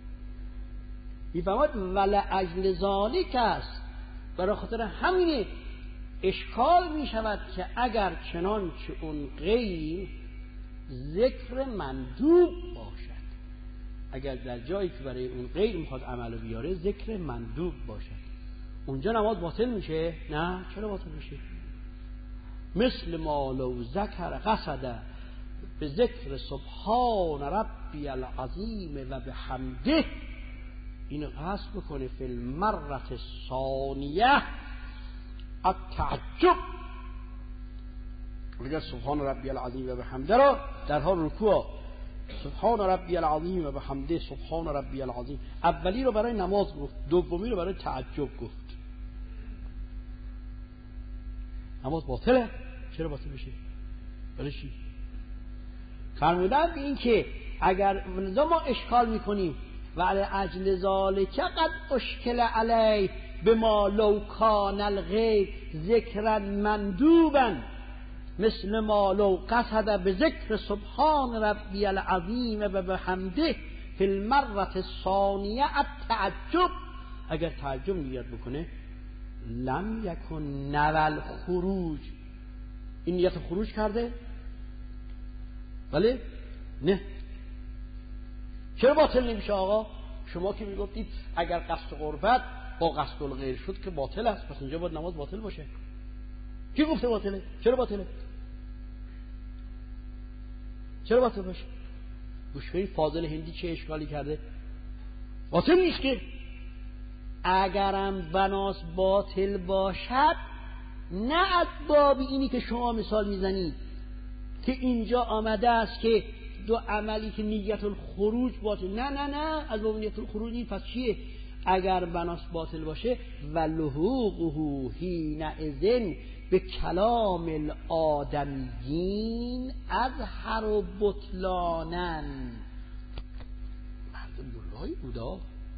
میفرماد ول اجل ذالک است، برای خاطر همینه اشکال می شود که اگر چنانچه اون غیر ذکر مندوب باشد، اگر در جایی که برای اون غیر میخواد عمل بیاره ذکر مندوب باشد، اونجا نماز باطل میشه؟ نه. چرا باطل میشه؟ مثل ما لو ذکر قصد به ذکر سبحان ربی العظیم و به حمده، اینو قصد بکنه فی المرة الثانیه التعجب، اگر سبحان ربی العظیم و به حمده را در حال رکوع سبحان ربی العظیم و به حمده سبحان ربی العظیم، اولی رو برای نماز گفت، دومی رو برای تعجب گفت، نماز باطله. چرا باطل میشه؟ برای چی؟ فرمودن به این که اگر ما اشکال میکنیم و علی اجل ذالک قد اشکل علی بما لو کان الغیر ذکرا مندوبا مثل ما لو قصد به ذکر سبحان ربی العظیم و به حمده فی المرة الثانیه التعجب، اگر تعجب نیت بکنه لم یکن نول خروج، این نیت خروج کرده؟ بله؟ نه. چرا باطل نمیشه آقا؟ شما که میگفتید اگر قصد قربت با قصد الغیر شد که باطل است، پس اینجا باید نماز باطل باشه. کی گفته باطله؟ چرا باطله؟ چرا باطل باشه؟ گوشوی فاضل هندی چه اشکالی کرده؟ باطل نیست که. اگرم بناس باطل باشد نه از باب اینی که شما مثال میزنید که اینجا آمده است که دو عملی که نیت الخروج باطل، نه نه نه از باب نیت الخروج نیست. پس چیه؟ اگر بناس باطل باشه و لحوقه حینئذ به کلام الآدمیین اظهر و بطلانن، مرد ملایی بودا،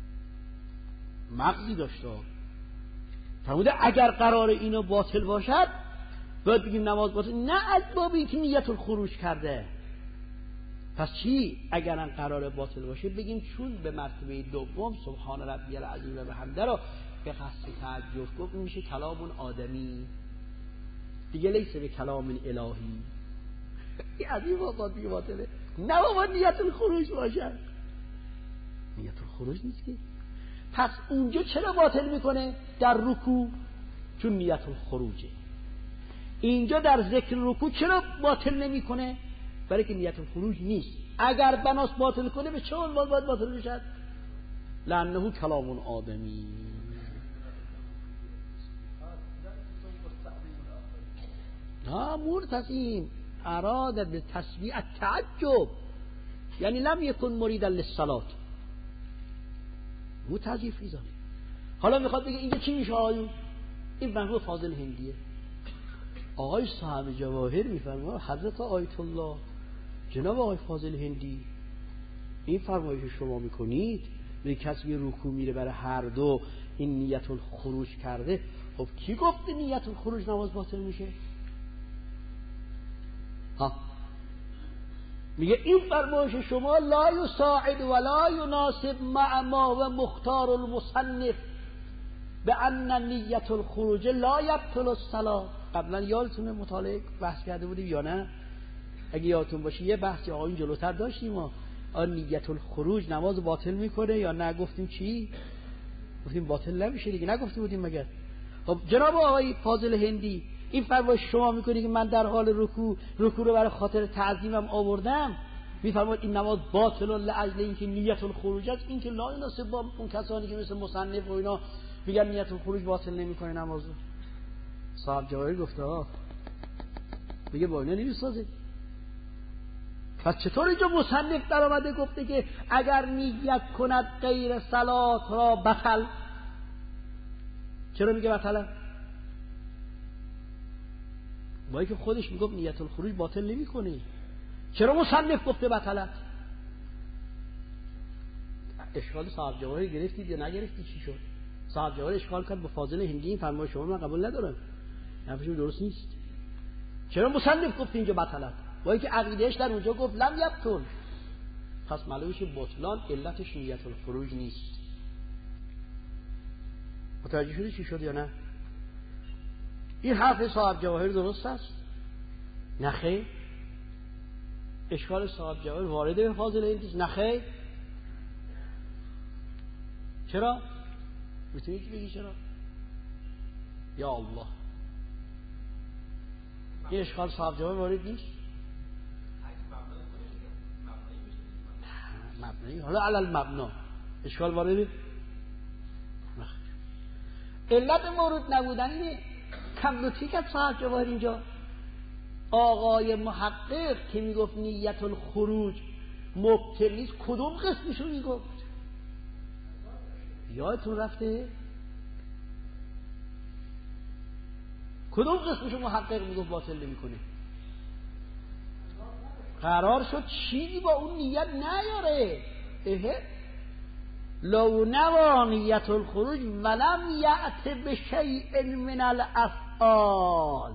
مغزی داشته، فرموده اگر قرار اینو باطل باشد باید بگیم نماز باطل، نه از بابی که نیت الخروج کرده. پس چی؟ اگرم قرار باطل باشه بگیم چون به مرتبه دوم سبحان ربی العظیم و به حمده را به قصد تعجب گفت، میشه کلام آدمی دیگه، لیسه به کلام الهی. این از این واقعات دیگه باطله. نه بابا نیت الخروج باشه، نیت الخروج نیست که. پس اونجا چرا باطل میکنه؟ در رکوع چون نیت الخروجه. اینجا در ذکر رکوع چرا باطل نمیکنه؟ برای که نیت الخروج نیست. اگر بناس باطل کنه به چه عنوان باید باطل بشد؟ لانه کلام آدمی. ها مرتسیم اراد به تسبیح التعجب، یعنی لم یکن مریدا للصلاه، مو تضعیف میزنه. حالا میخواد بگه اینجا چی میشه آیون؟ این محبوب فاضل هندیه. آقای صاحب جواهر میفرماید حضرت آیت الله جناب آقای فاضل هندی این فرمایش شما میکنید به کسی رکوع میره برای هر دو این نیت الخروج کرده، خب کی گفته نیت الخروج نماز باطل میشه؟ ها میگه این فرمایش شما لا یساعد ولا یناسب مع ما و مختار المصنف به ان نیت الخروج لا یبطل الصلاه. قبلا یادتونه مطالعه بحث کرده بودیم یا نه؟ اگه یادتون باشه یه بحثی آقایون جلوتر داشتیم ما، آن نیت الخروج نماز باطل میکنه یا نه؟ گفتیم چی؟ گفتیم باطل نمیشه دیگه، نگفتیم بودیم مگر؟ خب جناب آقای فاضل هندی این فرمایش شما میکنی که من در حال رکوع رکوع رو برای خاطر تعظیمم آوردم، میفرماید این نماز باطل لاجل اینکه نیت الخروج است. این که لا یناسب با اون کسانی که مثل مصنف و اینا میگن نیت الخروج باطل نمیکنه نمازو. صاحب جواهر گفته ها میگه با اینا نمیسازه. پس چطور اینجا مصنف در آمده گفته که اگر نیت کند غیر صلات را بطل؟ چرا میگه بطله؟ با اینکه خودش میگفت نیت الخروج باطل نمیکنه، چرا مصنف گفته بطلت؟ اشکال صاحب جواهر گرفتید یا نگرفتید؟ چی شد؟ صاحب جواهر اشکال کرد با فاضل هندی این فرمایش شما من قبول ندارم، حرفشون درست نیست. چرا مصنف گفت اینجا بطلت؟ با اینکه عقیدهش در اونجا گفت لم یبطل. پس معلومه که بطلان علتش نیت الخروج نیست. متوجه شدی چی شد یا نه؟ این حرف صاحب جواهر درست است؟ نه خیر. اشکال صاحب جواهر وارد به فاضل هندی؟ نه خیر. چرا؟ میتونی چی بگی چرا؟ یا الله، این اشکال صاحب جواهر وارد نیست؟ مبنایی. حالا علل مبنا اشکال وارده؟ علت مورد نبودن اینه کم لطفی کرد صاحب جواهر اینجا. آقای محقق که میگفت نیت الخروج مبطل نیست، کدوم قسمشو میگفت؟ یادتون رفته؟ کدوم قسمشو محقق میگفت باطل نمیکنه؟ قرار شد چیزی با اون نیت نیاره. اه لو نوا نیت الخروج ولم یأت بشیء من الافعال،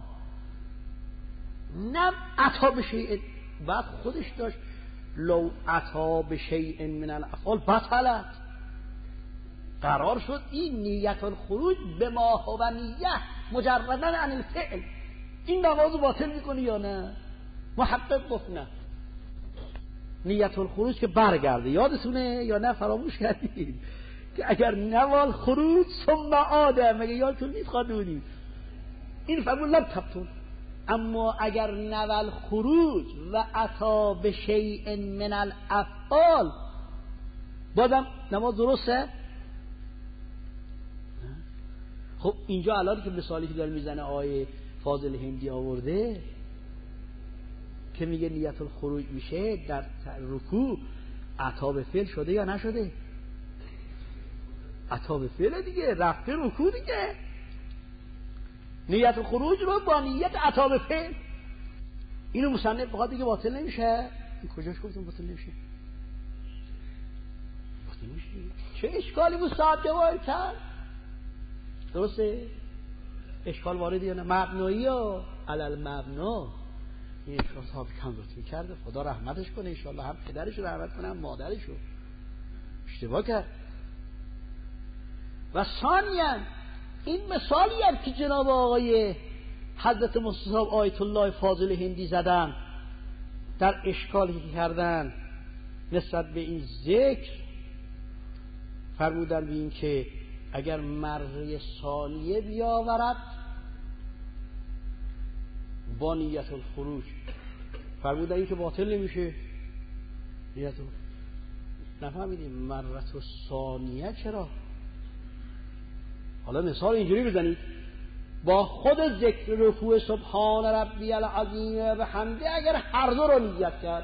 نم عطا بشیء، بعد خودش داشت لو عطا بشیء من الافعال بطلت. قرار شد این نیت الخروج به ما هو نیه مجردا عن الفعل این نمازو باطل میکنه یا نه؟ محقق گفت نه. نیت الخروج که برگرده، یادتونه یا نه؟ فراموش کردید که اگر نوال خروج ثم عاده، مگه یادتون نیست خواندونید این فرمون لم تبطل. اما اگر نوال خروج و عطا به شیء من الافعال بازم نماز درسته؟ خب اینجا الان که مثالی که داره میزنه آیه فاضل هندی آورده که میگه نیت الخروج میشه در رکوع، عطا به فعل شده یا نشده؟ عطا به فعل دیگه، رفته رکوع دیگه. نیت الخروج رو با نیت عطا به فعل، اینو مصنف بخواد دیگه باطل نمیشه. این کجاش گفتم باطل نمیشه؟ باطل نمیشه. چه اشکالی بود صاحب جواهر کرد؟ درسته؟ اشکال واردی یا نه؟ مبنایی یا علل مبنا. این اشکال صاحب کم لطفی کرده، خدا رحمتش کنه انشاءالله، هم پدرش رو رحمت کنه هم مادرش رو. اشتباه کرد. و ثانیاً این مثالی هم که جناب آقای حضرت مصطفی آیت الله فاضل هندی زدن در اشکالی که کردن نسبت به این ذکر، فرمودن به این که اگر مرحله ثانیه بیاورد با نیت الخروج، فرمودن این که باطل نمیشه. نیت نفهمیدیم مرحله ثانیه چرا؟ حالا مثال اینجوری بزنید با خود ذکر رکوع سبحان ربی العظیم و حمده، اگر هر دو رو نیت کرد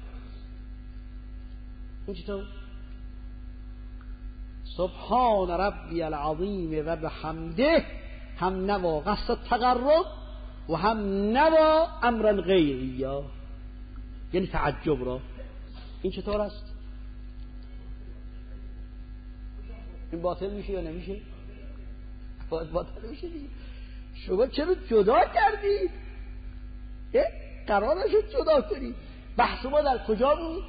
این چطور؟ سبحان ربی العظیم و بحمده هم نوا قصد تقرب و هم نوا امر غیریه، یعنی تعجب را. این چطور است؟ این باطل میشه یا نمیشه؟ باطل میشه دیگه. شما چرا جدا کردید؟ قرار نشد جدا کنید. بحث ما در کجا بود؟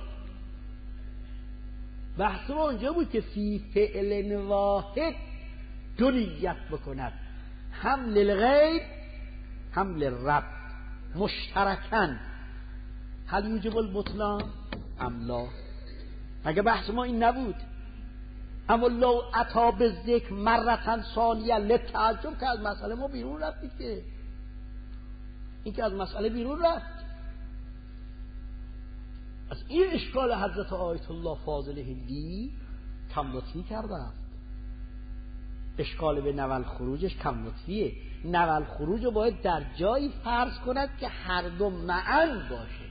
بحث ما اونجا بود که فی فعل واحد دو نیت بکند، هم للغیر هم للرب مشترکن، هل یوجب البطلان ام لا؟ مگه بحث ما این نبود؟ اما لو عطا به ذکر مرتن ثانیه لتعجب که از مسئله ما بیرون رفتید، که این که از مسئله بیرون رفت. از این اشکال حضرت آیت الله فاضل هندی کم لطفی کرده است. اشکال به نول خروجش کم لطفیه. نول خروج رو باید در جایی فرض کند که هر دو معن باشه.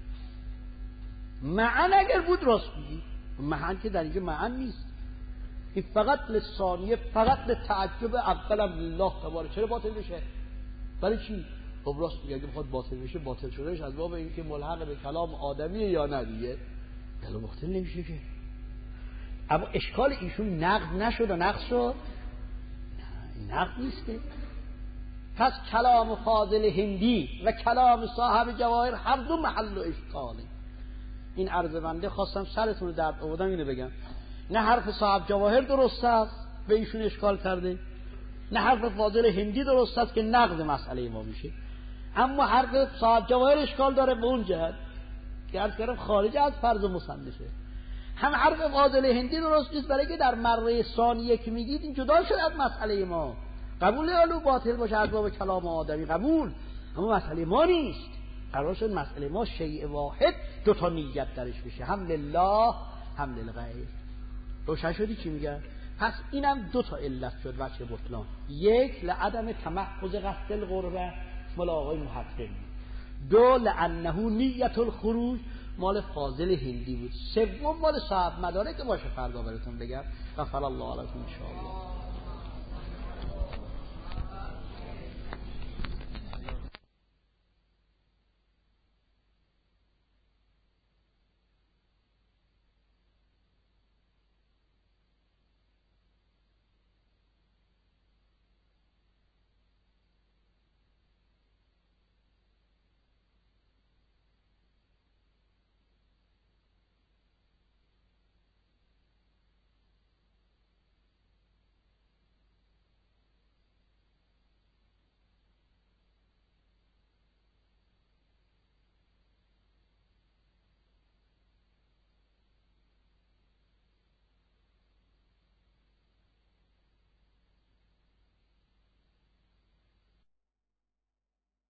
معن اگر بود راست میگی، معن که در اینجا معن نیست. این فقط لثانیه، فقط به تعجب اولم لله تبارک. چرا باطل بشه؟ برای چی؟ خب راست میگه اگه بخواد باطل بشه، باطل شدهش از باب این که ملحق به کلام آدمیه یا نه دیگه، دلو باطل نمیشه که. اما اشکال ایشون نقد نشد و نقد شد؟ نه نقد نیست که. پس کلام فاضل هندی و کلام صاحب جواهر هر دو محل و اشکاله. این عرض بنده خواستم سرتون رو درد آوردم اینو بگم. نه حرف صاحب جواهر درست است به ایشون اشکال کرده. نه حرف فاضل هندی درست است که نقض مسئله ما میشه، اما حرف صاحب جواهر اشکال داره به اون جهت که عرض کردم خارج از فرض مصنفه. هم حرف فاضل هندی درست نیست برای که در مره ثانیه که میگید این جدا شد از مسئله ما. قبول علو باطل باشه از باب کلام آدمی قبول، اما مسئله ما نیست. قرار شد مسئله ما شیء واحد دو تا نیت درش بشه، هم لله هم للغیر. روشن شدی چی میگه؟ پس اینم دو تا علت شد وجه بطلان. یک لعدم تمحض قصد القربه مال آقای محقق، دو لانه نیت الخروج مال فاضل هندی بود، سوم مال صاحب مدارک باشه فردا براتون بگم. غفر الله علیکم ان شاء الله.